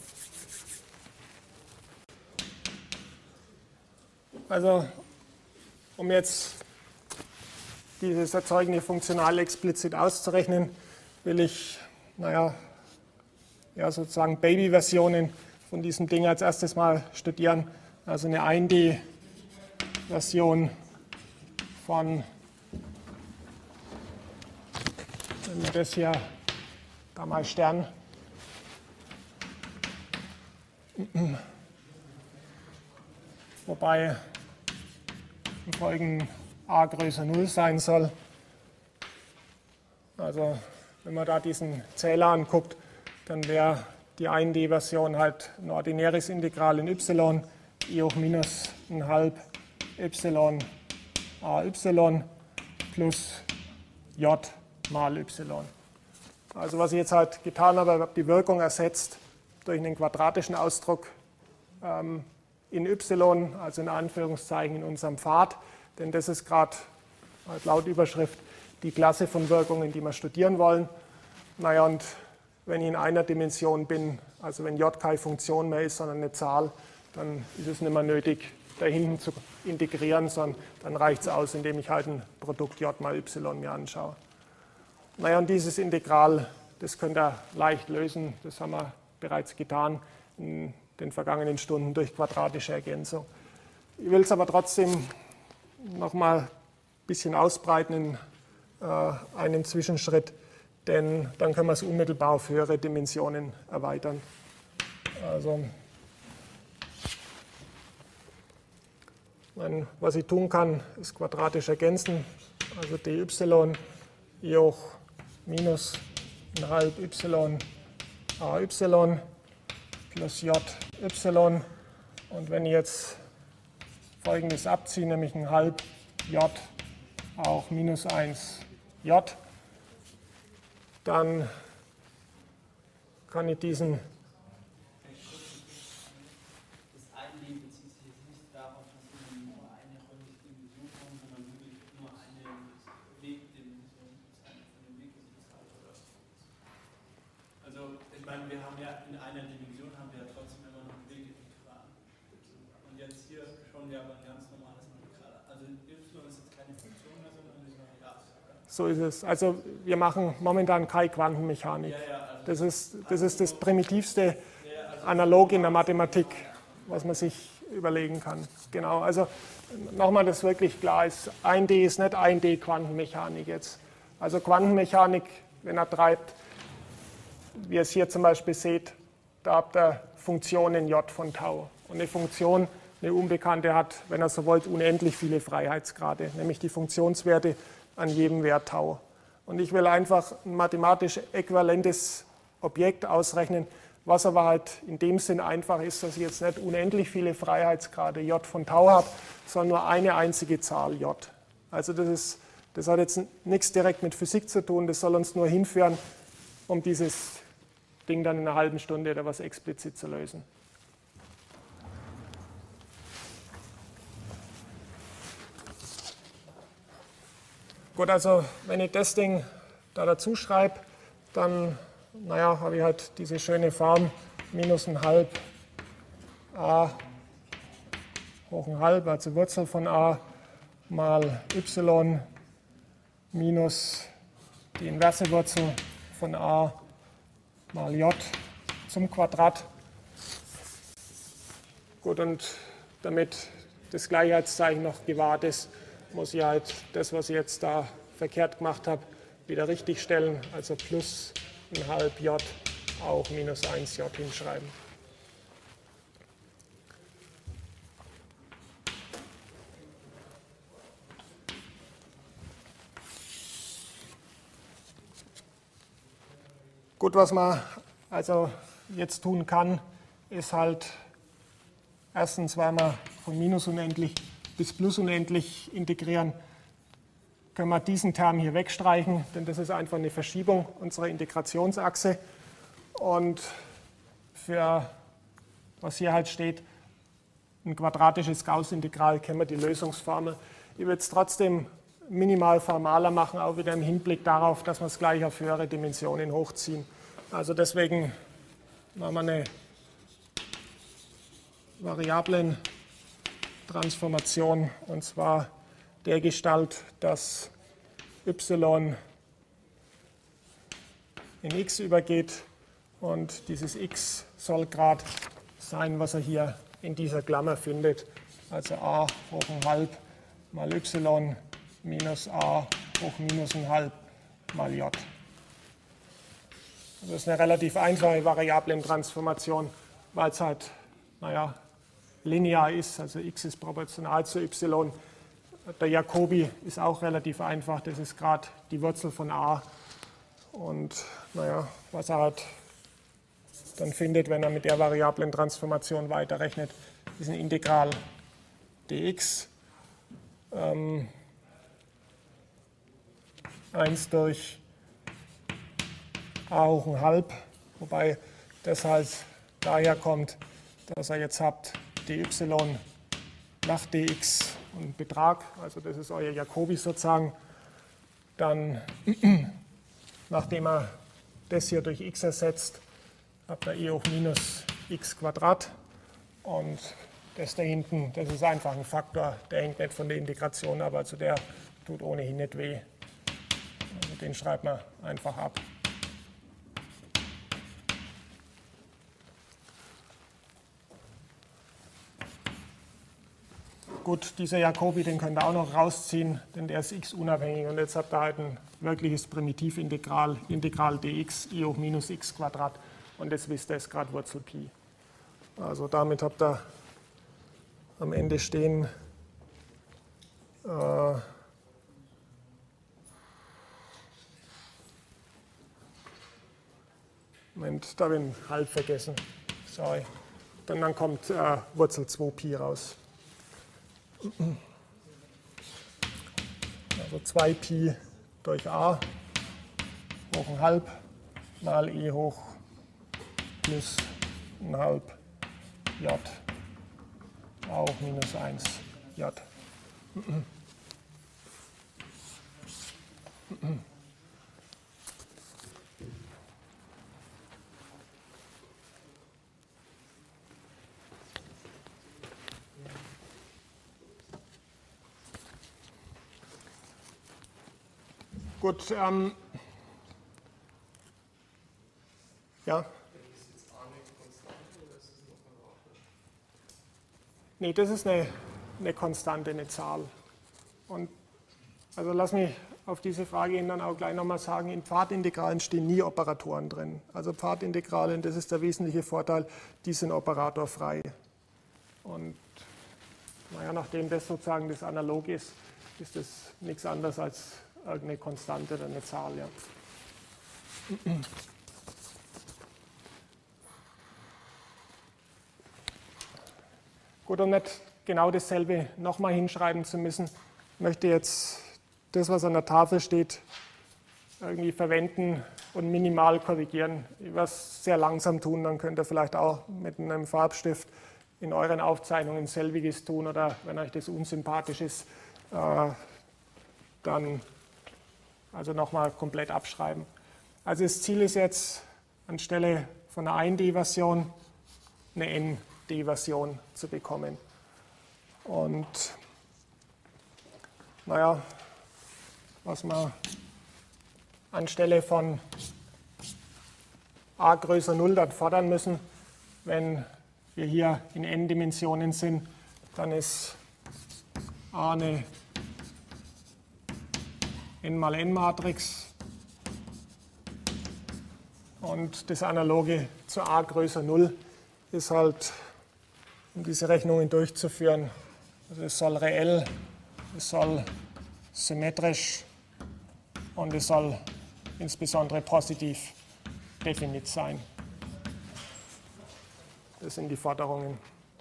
Also, um jetzt dieses erzeugende funktional explizit auszurechnen, will ich sozusagen Baby-Versionen von diesem Ding als erstes mal studieren. Also eine 1D-Version von, wenn wir das hier da mal Stern, wobei im Folgenden a größer 0 sein soll. Also wenn man da diesen Zähler anguckt, dann wäre die 1D-Version halt ein ordinäres Integral in y, i hoch minus ein halb y ay plus j mal y. Also was ich jetzt halt getan habe, ich habe die Wirkung ersetzt durch einen quadratischen Ausdruck in y, also in Anführungszeichen in unserem Pfad, denn das ist gerade laut Überschrift die Klasse von Wirkungen, die wir studieren wollen. Naja, und wenn ich in einer Dimension bin, also wenn j keine Funktion mehr ist, sondern eine Zahl, dann ist es nicht mehr nötig, da hinten zu integrieren, sondern dann reicht es aus, indem ich halt ein Produkt j mal y mir anschaue. Naja, und dieses Integral, das könnt ihr leicht lösen, das haben wir bereits getan in den vergangenen Stunden durch quadratische Ergänzung. Ich will es aber trotzdem noch mal ein bisschen ausbreiten in einem Zwischenschritt, denn dann können wir es unmittelbar auf höhere Dimensionen erweitern. Also, was ich tun kann, ist quadratisch ergänzen, also dy i hoch minus ein halb y ay plus j y. Und wenn ich jetzt Folgendes abziehe, nämlich ein halb j auch minus 1 j, dann kann ich diesen. Das Einleben bezieht sich jetzt nicht darauf, dass wir nur eine räumliche Dimension haben, sondern wirklich nur eine Wegdimension. Von dem Weg ist es halt, oder? Also, ich meine, wir haben ja in einer Dimension haben wir ja trotzdem immer noch Wegintegral. Und jetzt hier schon ja ein ganz normales Integral. Also y ist jetzt keine Funktion mehr, sondern eine Variable. So ist es. Also wir machen momentan keine Quantenmechanik. Das ist das primitivste Analog in der Mathematik, was man sich überlegen kann. Genau, also nochmal, dass wirklich klar ist, 1D ist nicht 1D Quantenmechanik jetzt. Also Quantenmechanik, wenn er treibt, wie ihr es hier zum Beispiel seht, da habt ihr Funktionen j von Tau. Und eine Funktion, eine Unbekannte, hat, wenn ihr so wollt, unendlich viele Freiheitsgrade, nämlich die Funktionswerte an jedem Wert Tau. Und ich will einfach ein mathematisch äquivalentes Objekt ausrechnen, was aber halt in dem Sinn einfach ist, dass ich jetzt nicht unendlich viele Freiheitsgrade j von Tau habe, sondern nur eine einzige Zahl j. Also das hat jetzt nichts direkt mit Physik zu tun, das soll uns nur hinführen, um dieses Ding dann in einer halben Stunde oder was explizit zu lösen. Gut, also wenn ich das Ding da dazu schreibe, dann habe ich halt diese schöne Form minus ein halb a hoch ein halb, also Wurzel von a mal y minus die inverse Wurzel von a mal j zum Quadrat. Gut, und damit das Gleichheitszeichen noch gewahrt ist, muss ich halt das, was ich jetzt da verkehrt gemacht habe, wieder richtig stellen, also plus ein halb j auch minus 1 j hinschreiben. Gut, was man also jetzt tun kann, ist halt erstens, weil wir von minus unendlich bis plus unendlich integrieren, können wir diesen Term hier wegstreichen, denn das ist einfach eine Verschiebung unserer Integrationsachse. Und für was hier halt steht, ein quadratisches Gauß-Integral, kennen wir die Lösungsformel. Ich würde es trotzdem minimal formaler machen, auch wieder im Hinblick darauf, dass wir es gleich auf höhere Dimensionen hochziehen. Also deswegen machen wir eine Variablentransformation, und zwar der Gestalt, dass y in x übergeht und dieses x soll gerade sein, was er hier in dieser Klammer findet. Also a hoch 1/2 mal y minus a hoch minus 1/2 mal j. Das ist eine relativ einfache Variablentransformation, weil es halt, linear ist, also x ist proportional zu y. Der Jacobi ist auch relativ einfach, das ist gerade die Wurzel von a. Und was er halt dann findet, wenn er mit der Variablentransformation weiterrechnet, ist ein Integral dx. 1 durch a hoch 1/2, wobei das halt daher kommt, dass ihr jetzt habt dy nach dx und Betrag, also das ist euer Jacobi sozusagen. Dann, nachdem er das hier durch x ersetzt, habt ihr e hoch minus x Quadrat und das da hinten, das ist einfach ein Faktor, der hängt nicht von der Integration ab, also der tut ohnehin nicht weh. Also den schreibt man einfach ab. Gut, dieser Jacobi, den könnt ihr auch noch rausziehen, denn der ist x-unabhängig und jetzt habt ihr halt ein wirkliches Primitivintegral, Integral dx, e hoch minus x Quadrat und das wisst ihr, ist gerade Wurzel Pi. Also damit habt ihr am Ende stehen Moment, da habe ich ein halb vergessen. Sorry. Dann kommt Wurzel 2 Pi raus. Also 2 Pi durch a hoch 1/2 mal e hoch plus 1/2 j a hoch minus 1 j. Gut, ja. Nee, das ist eine Konstante, eine Zahl. Und also lass mich auf diese Frage Ihnen dann auch gleich nochmal sagen, in Pfadintegralen stehen nie Operatoren drin. Also Pfadintegrale, das ist der wesentliche Vorteil, die sind operatorfrei. Und nachdem das sozusagen das Analog ist, ist das nichts anderes als irgendeine Konstante oder eine Zahl. Ja. Gut, um nicht genau dasselbe nochmal hinschreiben zu müssen, möchte jetzt das, was an der Tafel steht, irgendwie verwenden und minimal korrigieren. Ich werde es sehr langsam tun, dann könnt ihr vielleicht auch mit einem Farbstift in euren Aufzeichnungen selbiges tun oder wenn euch das unsympathisch ist, dann also nochmal komplett abschreiben. Also das Ziel ist jetzt, anstelle von einer 1D-Version eine N-D-Version zu bekommen. Und was wir anstelle von a größer 0 dann fordern müssen, wenn wir hier in N-Dimensionen sind, dann ist a eine N mal N-Matrix und das Analoge zu a größer 0 ist halt, um diese Rechnungen durchzuführen, also es soll reell, es soll symmetrisch und es soll insbesondere positiv definiert sein. Das sind die Forderungen.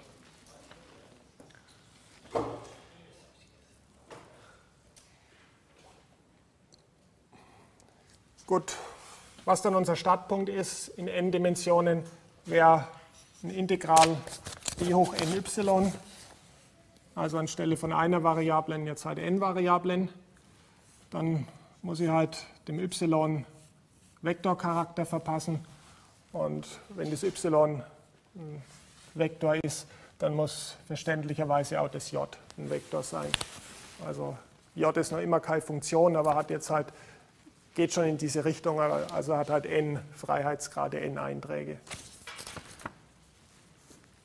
Gut, was dann unser Startpunkt ist in n-Dimensionen, wäre ein Integral d hoch ny, also anstelle von einer Variablen jetzt halt n Variablen. Dann muss ich halt dem y Vektorcharakter verpassen und wenn das y ein Vektor ist, dann muss verständlicherweise auch das j ein Vektor sein. Also j ist noch immer keine Funktion, aber hat jetzt halt geht schon in diese Richtung, also hat halt n Freiheitsgrade, n Einträge.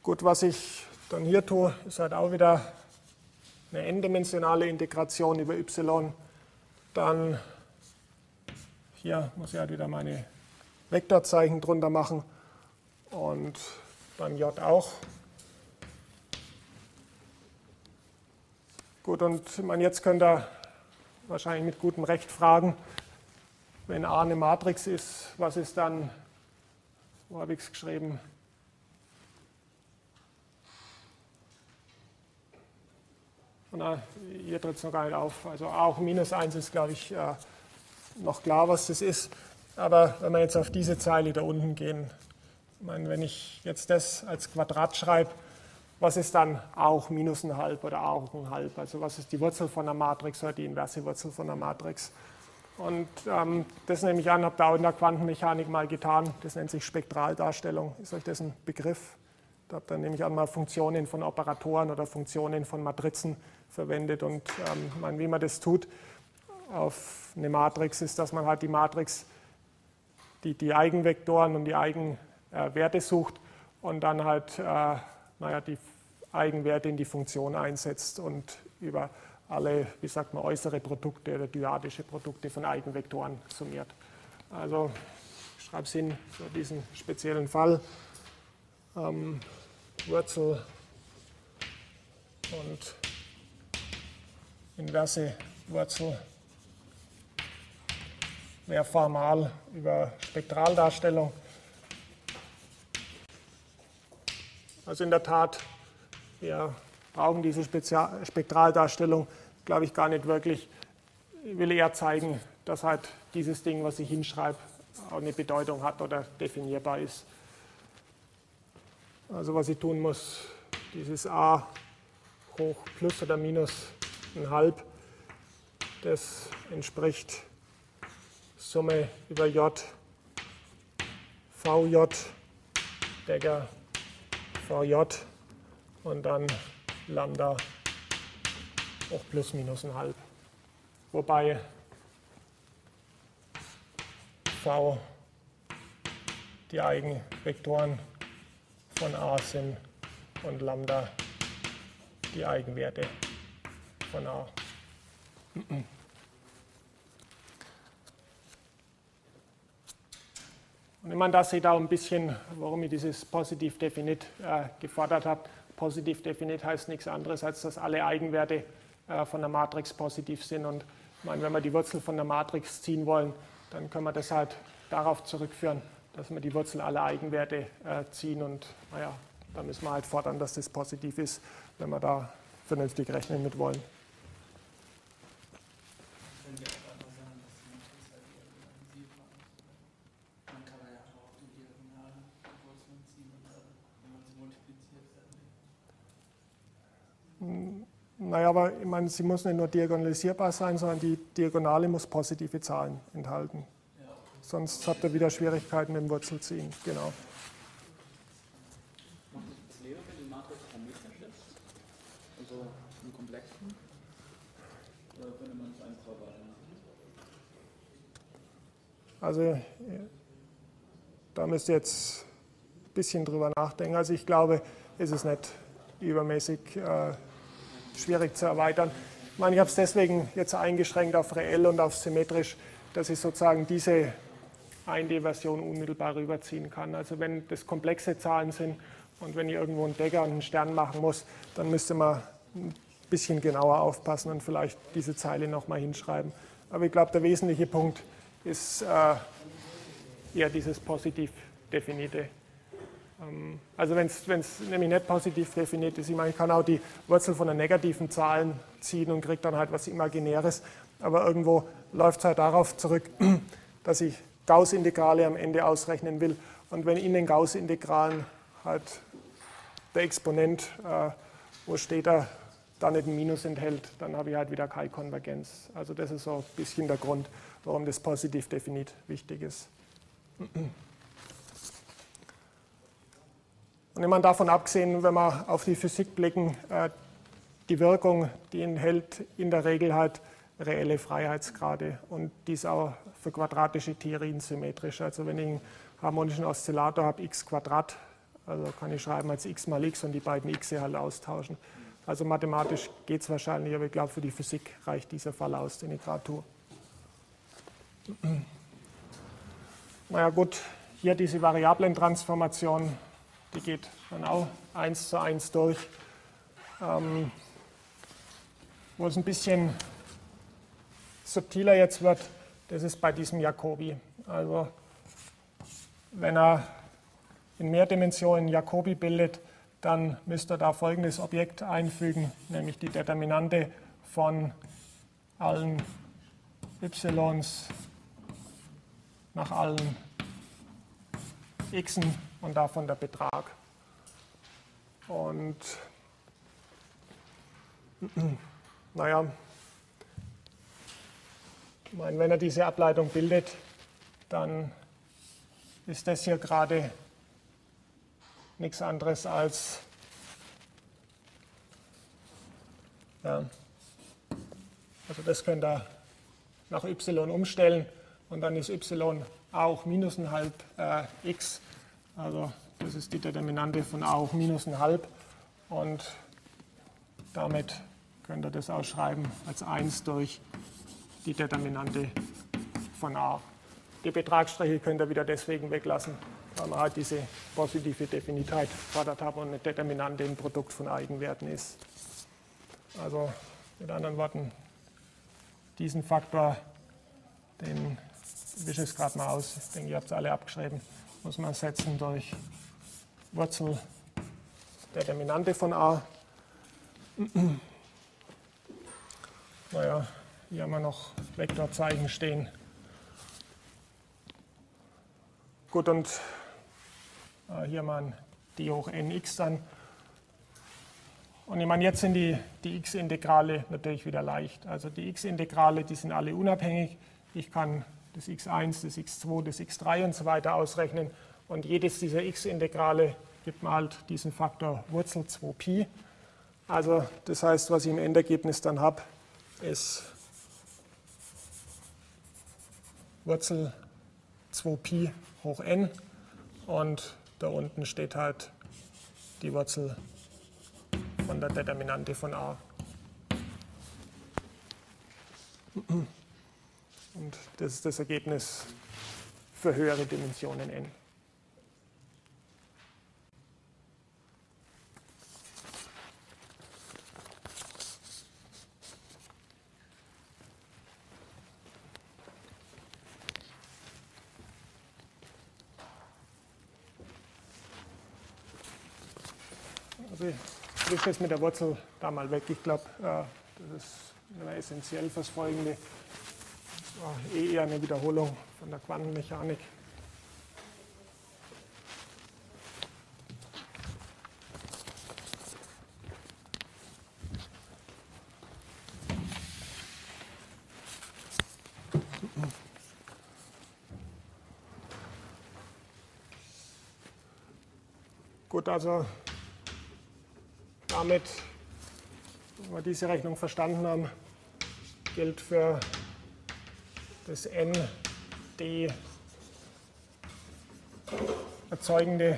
Gut, was ich dann hier tue, ist halt auch wieder eine n-dimensionale Integration über y. Dann hier muss ich halt wieder meine Vektorzeichen drunter machen und dann j auch. Gut, und ich meine, jetzt könnt ihr wahrscheinlich mit gutem Recht fragen, wenn A eine Matrix ist, was ist dann, wo habe ich es geschrieben? Na, hier tritt es noch gar nicht auf. Also A auch minus 1 ist, glaube ich, noch klar, was das ist. Aber wenn wir jetzt auf diese Zeile da unten gehen, ich meine, wenn ich jetzt das als Quadrat schreibe, was ist dann auch minus ein halb oder auch ein halb? Also was ist die Wurzel von einer Matrix oder die inverse Wurzel von einer Matrix? Und das nehme ich an, habt ihr auch in der Quantenmechanik mal getan. Das nennt sich Spektraldarstellung. Ist euch das ein Begriff? Da habt ihr nämlich an mal Funktionen von Operatoren oder Funktionen von Matrizen verwendet. Und wie man das tut auf eine Matrix, ist, dass man halt die Matrix, die Eigenvektoren und die Eigenwerte sucht und dann halt die Eigenwerte in die Funktion einsetzt und über alle, wie sagt man, äußere Produkte oder dyadische Produkte von Eigenvektoren summiert. Also ich schreibe es hin für diesen speziellen Fall. Wurzel und inverse Wurzel wäre formal über Spektraldarstellung. Also in der Tat, wir brauchen diese Spektraldarstellung, glaube ich, gar nicht wirklich. Ich will eher zeigen, dass halt dieses Ding, was ich hinschreibe, auch eine Bedeutung hat oder definierbar ist. Also was ich tun muss, dieses a hoch plus oder minus ein halb, das entspricht Summe über j, vj, Dagger vj und dann Lambda hoch plus minus ein halb. Wobei v die Eigenvektoren von A sind und Lambda die Eigenwerte von A. Und ich meine, da seht ihr auch ein bisschen, warum ich dieses Positive Definite gefordert habe. Positive Definite heißt nichts anderes, als dass alle Eigenwerte von der Matrix positiv sind. Und ich meine, wenn wir die Wurzel von der Matrix ziehen wollen, dann können wir das halt darauf zurückführen, dass wir die Wurzel aller Eigenwerte ziehen. Und naja, da müssen wir halt fordern, dass das positiv ist, wenn wir da vernünftig rechnen mit wollen. Naja, aber ich meine, sie muss nicht nur diagonalisierbar sein, sondern die Diagonale muss positive Zahlen enthalten. Ja, okay. Sonst habt ihr wieder Schwierigkeiten mit dem Wurzelziehen. Genau. Macht es Lehrer, wenn die Matrix symmetrisch ist? Also im Komplexen? Oder könnte man es einfach erweitern? Also da müsst ihr jetzt ein bisschen drüber nachdenken. Also ich glaube, es ist nicht übermäßig schwierig zu erweitern. Ich meine, ich habe es deswegen jetzt eingeschränkt auf reell und auf symmetrisch, dass ich sozusagen diese 1D-Version unmittelbar rüberziehen kann. Also wenn das komplexe Zahlen sind und wenn ich irgendwo einen Dagger und einen Stern machen muss, dann müsste man ein bisschen genauer aufpassen und vielleicht diese Zeile nochmal hinschreiben. Aber ich glaube, der wesentliche Punkt ist eher dieses positiv Definite. Also wenn es nämlich nicht positiv definiert ist, ich meine, ich kann auch die Wurzel von den negativen Zahlen ziehen und kriege dann halt was Imaginäres, aber irgendwo läuft es halt darauf zurück, dass ich Gauß-Integrale am Ende ausrechnen will und wenn in den Gauß-Integralen halt der Exponent, wo steht er, da nicht ein Minus enthält, dann habe ich halt wieder keine Konvergenz. Also das ist so ein bisschen der Grund, warum das positiv definiert wichtig ist. Und ich meine, davon abgesehen, wenn wir auf die Physik blicken, die Wirkung, die enthält in der Regel halt reelle Freiheitsgrade und dies auch für quadratische Theorien symmetrisch. Also wenn ich einen harmonischen Oszillator habe, x Quadrat Also kann ich schreiben als x mal x und die beiden x halt austauschen. Also mathematisch geht es wahrscheinlich, aber ich glaube, für die Physik reicht dieser Fall aus, den ich gerade tue. Naja gut, hier diese Variablentransformation, die geht dann auch 1:1 durch. Wo es ein bisschen subtiler jetzt wird, das ist bei diesem Jacobi. Also wenn er in mehr Dimensionen Jacobi bildet, dann müsst ihr da folgendes Objekt einfügen, nämlich die Determinante von allen y's nach allen x'en und davon der Betrag. Und naja, ich meine, wenn er diese Ableitung bildet, dann ist das hier gerade nichts anderes als, ja, also das könnt ihr nach y umstellen und dann ist y a hoch minus ein halb x, also das ist die Determinante von a hoch minus ein halb und damit könnt ihr das ausschreiben als 1 durch die Determinante von a. Die Betragsstriche könnt ihr wieder deswegen weglassen, weil man halt diese positive Definitheit gefordert hat und eine Determinante im Produkt von Eigenwerten ist. Also mit anderen Worten, diesen Faktor, den wische ich es gerade mal aus, ich denke, ihr habt es alle abgeschrieben, muss man setzen durch Wurzel Determinante von a. Naja, hier haben wir noch Vektorzeichen stehen. Gut, und hier mal ein d hoch nx dann. Und ich meine, jetzt sind die x-Integrale natürlich wieder leicht. Also die x-Integrale, die sind alle unabhängig. Ich kann das x1, das x2, das x3 und so weiter ausrechnen. Und jedes dieser x-Integrale gibt mir halt diesen Faktor Wurzel 2π. Also das heißt, was ich im Endergebnis dann habe, ist Wurzel 2π hoch n und da unten steht halt die Wurzel von der Determinante von a. Und das ist das Ergebnis für höhere Dimensionen n. Also ich wische das mit der Wurzel da mal weg. Ich glaube, das ist essentiell fürs Folgende. Eher eine Wiederholung von der Quantenmechanik. Gut, also damit, wenn wir diese Rechnung verstanden haben, gilt für das n d erzeugende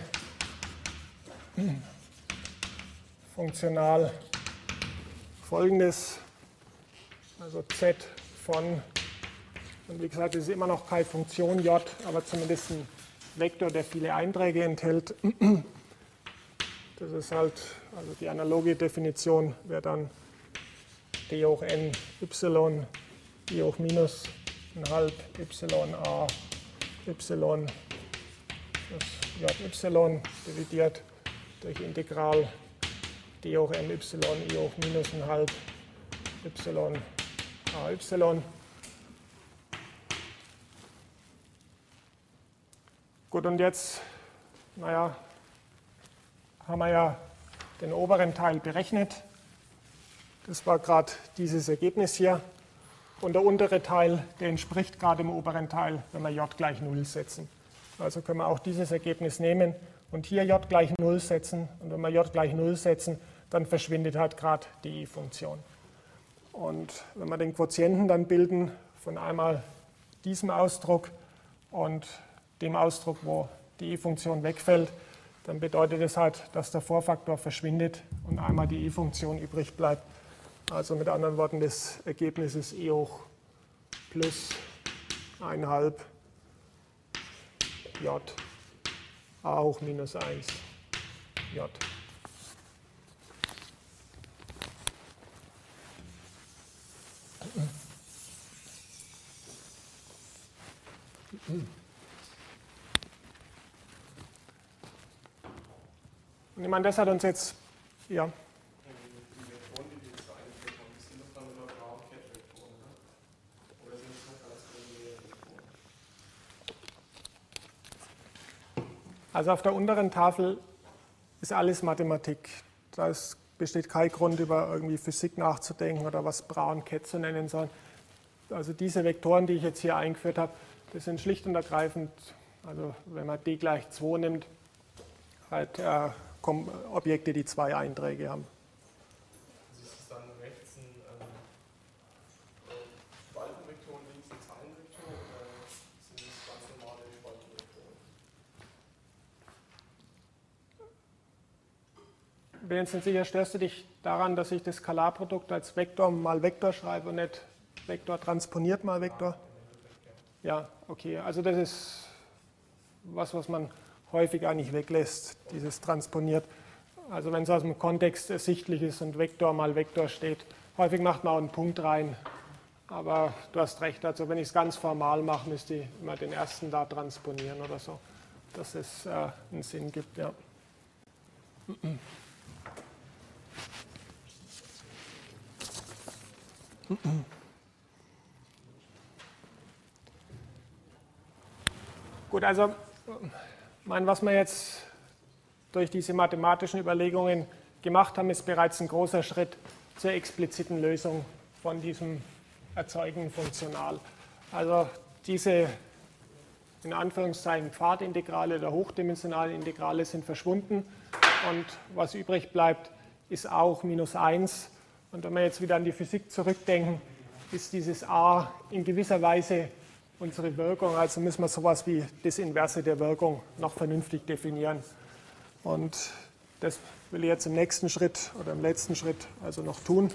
Funktional Folgendes, also z von, und wie gesagt, es ist immer noch keine Funktion j, aber zumindest ein Vektor, der viele Einträge enthält. Das ist halt, also die analoge Definition wäre dann d hoch n y, i hoch minus ein halb y a y, das jy dividiert durch Integral d hoch m y, i hoch minus ein halb y a y. Gut, und jetzt, naja, haben wir ja den oberen Teil berechnet. Das war gerade dieses Ergebnis hier. Und der untere Teil, der entspricht gerade dem oberen Teil, wenn wir j gleich 0 setzen. Also können wir auch dieses Ergebnis nehmen und hier j gleich 0 setzen. Und wenn wir j gleich 0 setzen, dann verschwindet halt gerade die i-Funktion. Und wenn wir den Quotienten dann bilden von einmal diesem Ausdruck und dem Ausdruck, wo die i-Funktion wegfällt, dann bedeutet es halt, dass der Vorfaktor verschwindet und einmal die i-Funktion übrig bleibt. Also mit anderen Worten, das Ergebnis ist e hoch plus 1,5 j a hoch minus 1 j. Und ich meine, das hat uns jetzt, ja. Die Vektoren, die wir jetzt eingeführt haben, das sind doch dann nur Brown Cat Vektoren, oder sind es noch ganz reguläre Vektoren? Also auf der unteren Tafel ist alles Mathematik. Da besteht kein Grund, über irgendwie Physik nachzudenken oder was Brown Cat zu nennen soll. Also diese Vektoren, die ich jetzt hier eingeführt habe, das sind schlicht und ergreifend, also wenn man d gleich 2 nimmt, halt Objekte, die 2 Einträge haben. Also ist es dann rechts ein Spaltenvektor und links ein Zahlenvektor oder sind es ganz normale Spaltenvektoren? Ich bin jetzt nicht sicher, störst du dich daran, dass ich das Skalarprodukt als Vektor mal Vektor schreibe und nicht Vektor transponiert mal Vektor? Ja, okay. Also das ist was man häufig eigentlich weglässt, dieses transponiert. Also wenn es aus dem Kontext ersichtlich ist und Vektor mal Vektor steht, häufig macht man auch einen Punkt rein. Aber du hast recht, also wenn ich es ganz formal mache, müsste ich immer den ersten da transponieren oder so, dass es einen Sinn gibt, ja. Gut, also was wir jetzt durch diese mathematischen Überlegungen gemacht haben, ist bereits ein großer Schritt zur expliziten Lösung von diesem Erzeugen funktional. Also diese in Anführungszeichen Pfadintegrale oder hochdimensionale Integrale sind verschwunden und was übrig bleibt, ist a hoch minus 1. Und wenn wir jetzt wieder an die Physik zurückdenken, ist dieses a in gewisser Weise unsere Wirkung, also müssen wir sowas wie das Inverse der Wirkung noch vernünftig definieren. Und das will ich jetzt im nächsten Schritt oder im letzten Schritt also noch tun.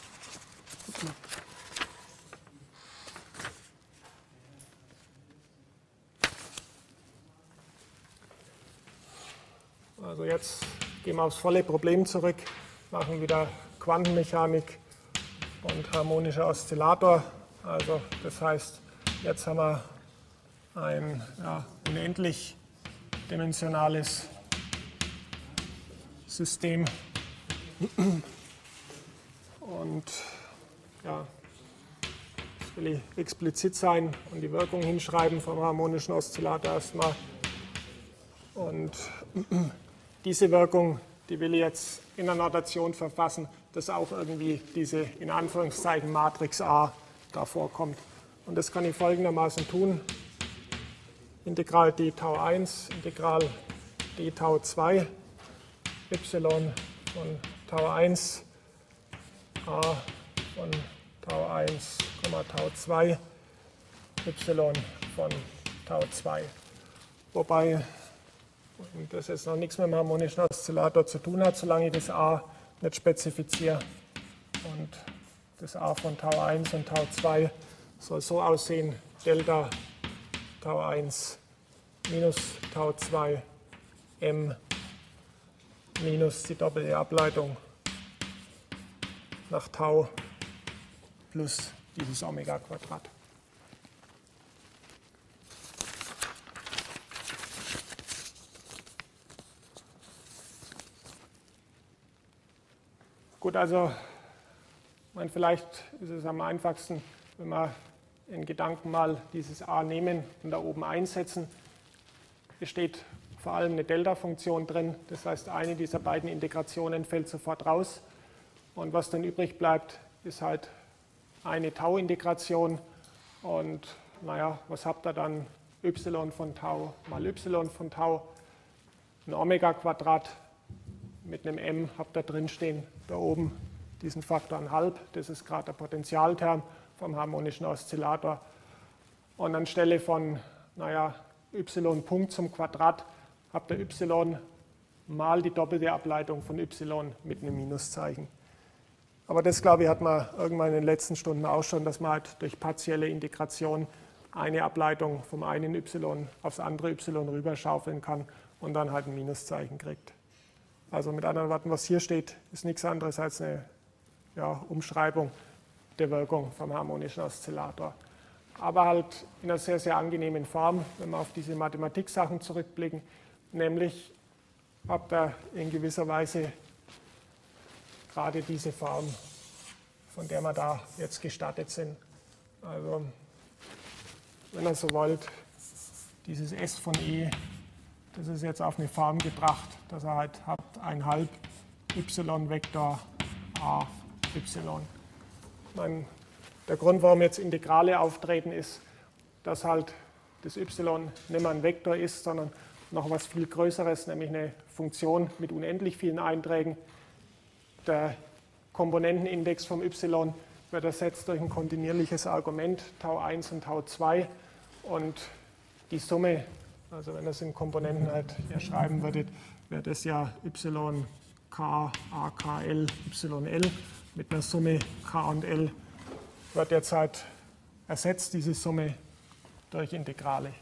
Also jetzt gehen wir aufs volle Problem zurück, machen wieder Quantenmechanik und harmonischer Oszillator. Also das heißt, jetzt haben wir ein unendlich dimensionales System. Und ja, das will ich explizit sein und die Wirkung hinschreiben vom harmonischen Oszillator erstmal. Und diese Wirkung, die will ich jetzt in der Notation verfassen, dass auch irgendwie diese in Anführungszeichen Matrix A da vorkommt. Und das kann ich folgendermaßen tun. Integral d Tau 1, Integral d Tau 2, y von Tau 1, a von Tau 1, Tau 2, y von Tau 2. Wobei das jetzt noch nichts mit dem harmonischen Oszillator zu tun hat, solange ich das a nicht spezifiziere. Und das a von Tau 1 und Tau 2 soll so aussehen, Delta Tau 1 minus Tau 2 m minus die doppelte Ableitung nach Tau plus dieses Omega-Quadrat. Gut, also vielleicht ist es am einfachsten, wenn wir in Gedanken mal dieses a nehmen und da oben einsetzen. Es steht vor allem eine Delta-Funktion drin, das heißt, eine dieser beiden Integrationen fällt sofort raus. Und was dann übrig bleibt, ist halt eine Tau-Integration. Und naja, was habt ihr dann? Y von Tau mal y von Tau, ein Omega-Quadrat mit einem m habt ihr drin stehen, da oben diesen Faktor 1,5, das ist gerade der Potentialterm vom harmonischen Oszillator. Und anstelle von, y Punkt zum Quadrat habt ihr y mal die doppelte Ableitung von y mit einem Minuszeichen. Aber das, glaube ich, hat man irgendwann in den letzten Stunden auch schon, dass man halt durch partielle Integration eine Ableitung vom einen y aufs andere y rüberschaufeln kann und dann halt ein Minuszeichen kriegt. Also mit anderen Worten, was hier steht, ist nichts anderes als eine Umschreibung der Wirkung vom harmonischen Oszillator. Aber halt in einer sehr, sehr angenehmen Form, wenn wir auf diese Mathematiksachen zurückblicken, nämlich habt ihr in gewisser Weise gerade diese Form, von der wir da jetzt gestattet sind. Also, wenn ihr so wollt, dieses S von E, das ist jetzt auf eine Form gebracht, dass ihr halt habt 1/2 y-Vektor a y. Der Grund, warum jetzt Integrale auftreten, ist, dass halt das y nicht mehr ein Vektor ist, sondern noch was viel Größeres, nämlich eine Funktion mit unendlich vielen Einträgen. Der Komponentenindex vom y wird ersetzt durch ein kontinuierliches Argument, Tau1 und Tau2. Und die Summe, also wenn ihr es in Komponenten halt hier schreiben würdet, wäre das ja y, k, a, k, l, y, l mit einer Summe k und l. Wird jetzt halt ersetzt, diese Summe, durch Integrale.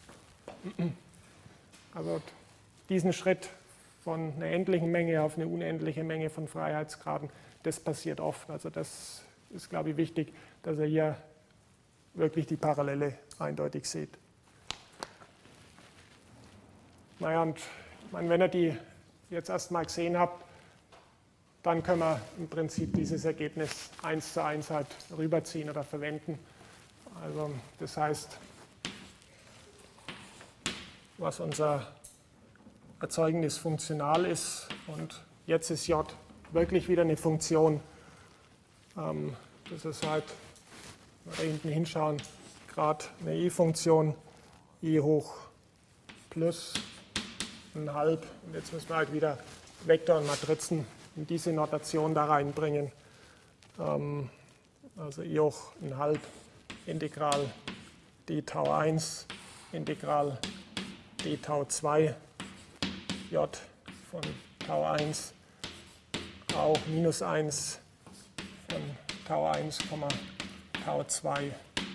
Also diesen Schritt von einer endlichen Menge auf eine unendliche Menge von Freiheitsgraden, das passiert oft. Also das ist, glaube ich, wichtig, dass ihr hier wirklich die Parallele eindeutig seht. Naja, und wenn ihr die jetzt erstmal gesehen habt, dann können wir im Prinzip dieses Ergebnis 1:1 halt rüberziehen oder verwenden. Also das heißt, was unser Erzeugnis funktional ist, und jetzt ist J wirklich wieder eine Funktion. Das ist halt, wenn wir da hinten hinschauen, gerade eine i-Funktion, i hoch plus 1/2. Und jetzt müssen wir halt wieder Vektor und Matrizen in diese Notation da reinbringen. Also i hoch 1/2 Integral d Tau 1 Integral d Tau 2 j von Tau 1 auch minus 1 von Tau 1, Tau 2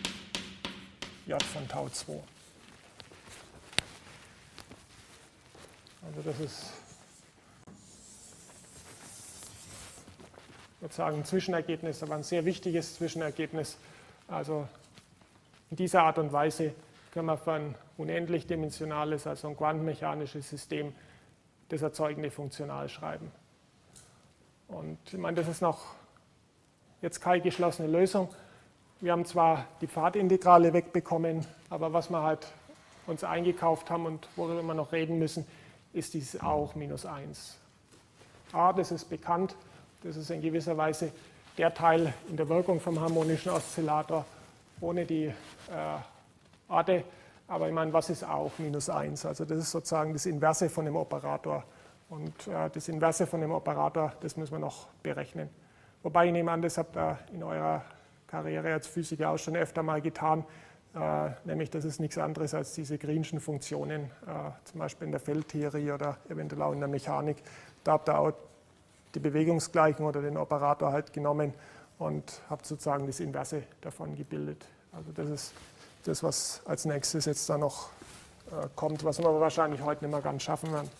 j von Tau 2. Also das ist sozusagen ein Zwischenergebnis, aber ein sehr wichtiges Zwischenergebnis. Also in dieser Art und Weise können wir für ein unendlich dimensionales, also ein quantenmechanisches System, das erzeugende Funktional schreiben. Und ich meine, das ist noch jetzt keine geschlossene Lösung. Wir haben zwar die Pfadintegrale wegbekommen, aber was wir halt uns eingekauft haben und worüber wir noch reden müssen, ist dieses auch minus 1. A, das ist bekannt. Das ist in gewisser Weise der Teil in der Wirkung vom harmonischen Oszillator ohne die Adde. Aber ich meine, was ist A hoch minus 1? Also das ist sozusagen das Inverse von dem Operator. Und das Inverse von dem Operator, das müssen wir noch berechnen. Wobei ich nehme an, das habt ihr in eurer Karriere als Physiker auch schon öfter mal getan. Nämlich, das ist nichts anderes als diese Greenschen Funktionen, zum Beispiel in der Feldtheorie oder eventuell auch in der Mechanik. Da habt ihr auch die Bewegungsgleichung oder den Operator halt genommen und habt sozusagen das Inverse davon gebildet. Also das ist das, was als nächstes jetzt da noch kommt, was wir aber wahrscheinlich heute nicht mehr ganz schaffen werden.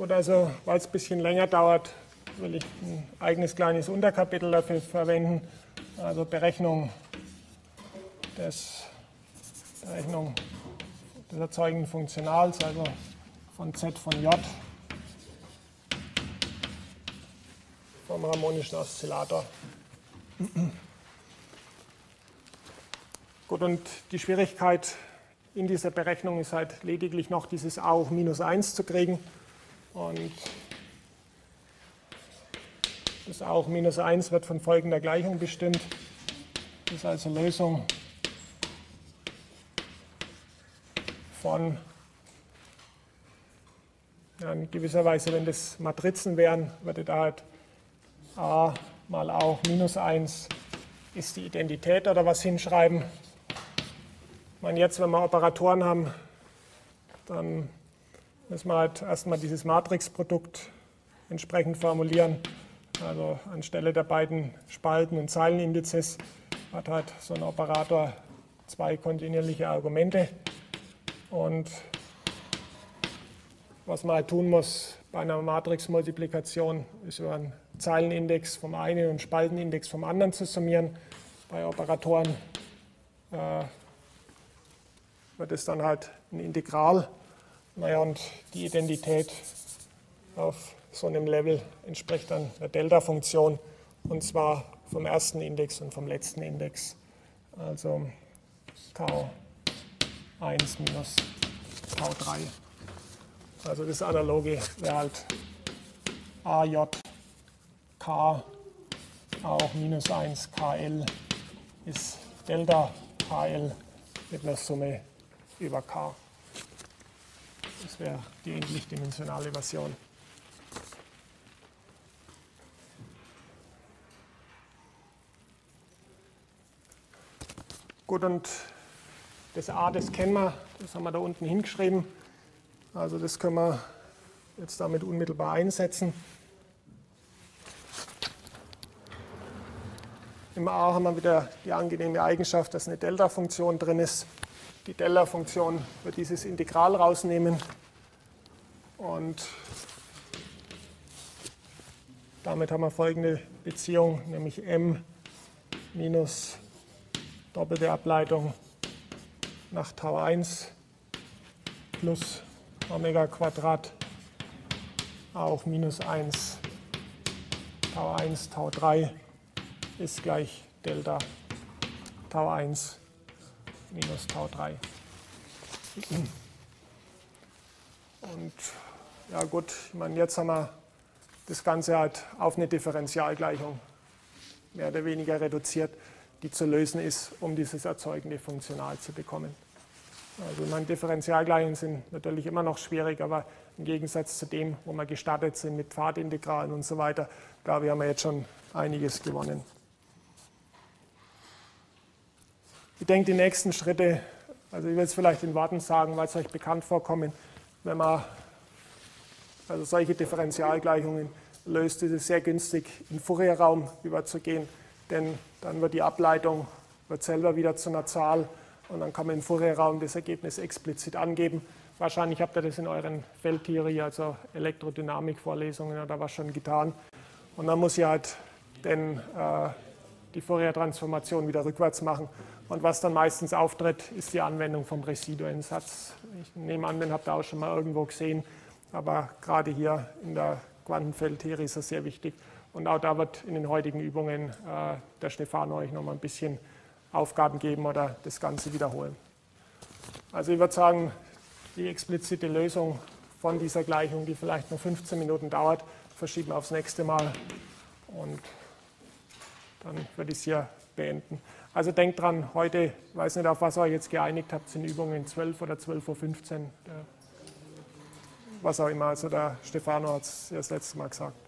Gut, also weil es ein bisschen länger dauert, will ich ein eigenes kleines Unterkapitel dafür verwenden. Also Berechnung des erzeugenden Funktionals, also von Z von J vom harmonischen Oszillator. Gut, und die Schwierigkeit in dieser Berechnung ist halt lediglich noch dieses A hoch minus 1 zu kriegen. Und das A hoch minus 1 wird von folgender Gleichung bestimmt. Das ist also Lösung von, ja, in gewisser Weise, wenn das Matrizen wären, würde da halt A mal A hoch minus 1 ist die Identität oder was hinschreiben. Ich meine, jetzt, wenn wir Operatoren haben, dann müssen wir halt erstmal dieses Matrixprodukt entsprechend formulieren. Also anstelle der beiden Spalten- und Zeilenindizes hat halt so ein Operator zwei kontinuierliche Argumente. Und was man halt tun muss bei einer Matrixmultiplikation, ist über einen Zeilenindex vom einen und Spaltenindex vom anderen zu summieren. Bei Operatoren wird es dann halt ein Integral. Naja, und die Identität auf so einem Level entspricht dann der Delta-Funktion, und zwar vom ersten Index und vom letzten Index. Also Tau 1 minus Tau 3. Also das Analoge wäre halt AJ K auch minus 1 KL ist Delta KL mit einer Summe über K. Das wäre die endlichdimensionale Version. Gut, und das A, das kennen wir, das haben wir da unten hingeschrieben. Also das können wir jetzt damit unmittelbar einsetzen. Im A haben wir wieder die angenehme Eigenschaft, dass eine Delta-Funktion drin ist. Die Delta-Funktion wird dieses Integral rausnehmen und damit haben wir folgende Beziehung, nämlich m minus doppelte Ableitung nach Tau 1 plus Omega Quadrat auch minus 1 Tau 1 Tau 3 ist gleich Delta Tau 1 minus Tau 3. Und ja gut, ich meine, jetzt haben wir das Ganze halt auf eine Differentialgleichung mehr oder weniger reduziert, die zu lösen ist, um dieses erzeugende Funktional zu bekommen. Also meine Differentialgleichungen sind natürlich immer noch schwierig, aber im Gegensatz zu dem, wo wir gestartet sind mit Pfadintegralen und so weiter, glaube ich, haben wir jetzt schon einiges gewonnen. Ich denke, die nächsten Schritte, also ich will es vielleicht in Worten sagen, weil es euch bekannt vorkommen, wenn man also solche Differentialgleichungen löst, ist es sehr günstig, in Fourier-Raum überzugehen, denn dann wird die Ableitung selber wieder zu einer Zahl und dann kann man im Fourier-Raum das Ergebnis explizit angeben. Wahrscheinlich habt ihr das in euren Feldtheorie, also Elektrodynamik-Vorlesungen oder was schon getan. Und dann muss ich halt die Fourier-Transformation wieder rückwärts machen. Und was dann meistens auftritt, ist die Anwendung vom Residuensatz. Ich nehme an, den habt ihr auch schon mal irgendwo gesehen, aber gerade hier in der Quantenfeldtheorie ist das sehr wichtig. Und auch da wird in den heutigen Übungen der Stefano euch noch mal ein bisschen Aufgaben geben oder das Ganze wiederholen. Also ich würde sagen, die explizite Lösung von dieser Gleichung, die vielleicht nur 15 Minuten dauert, verschieben wir aufs nächste Mal und dann würde ich es hier beenden. Also denkt dran, heute, ich weiß nicht, auf was ihr euch jetzt geeinigt habt, sind Übungen 12 oder 12:15 Uhr, was auch immer. Also der Stefano hat es das letzte Mal gesagt.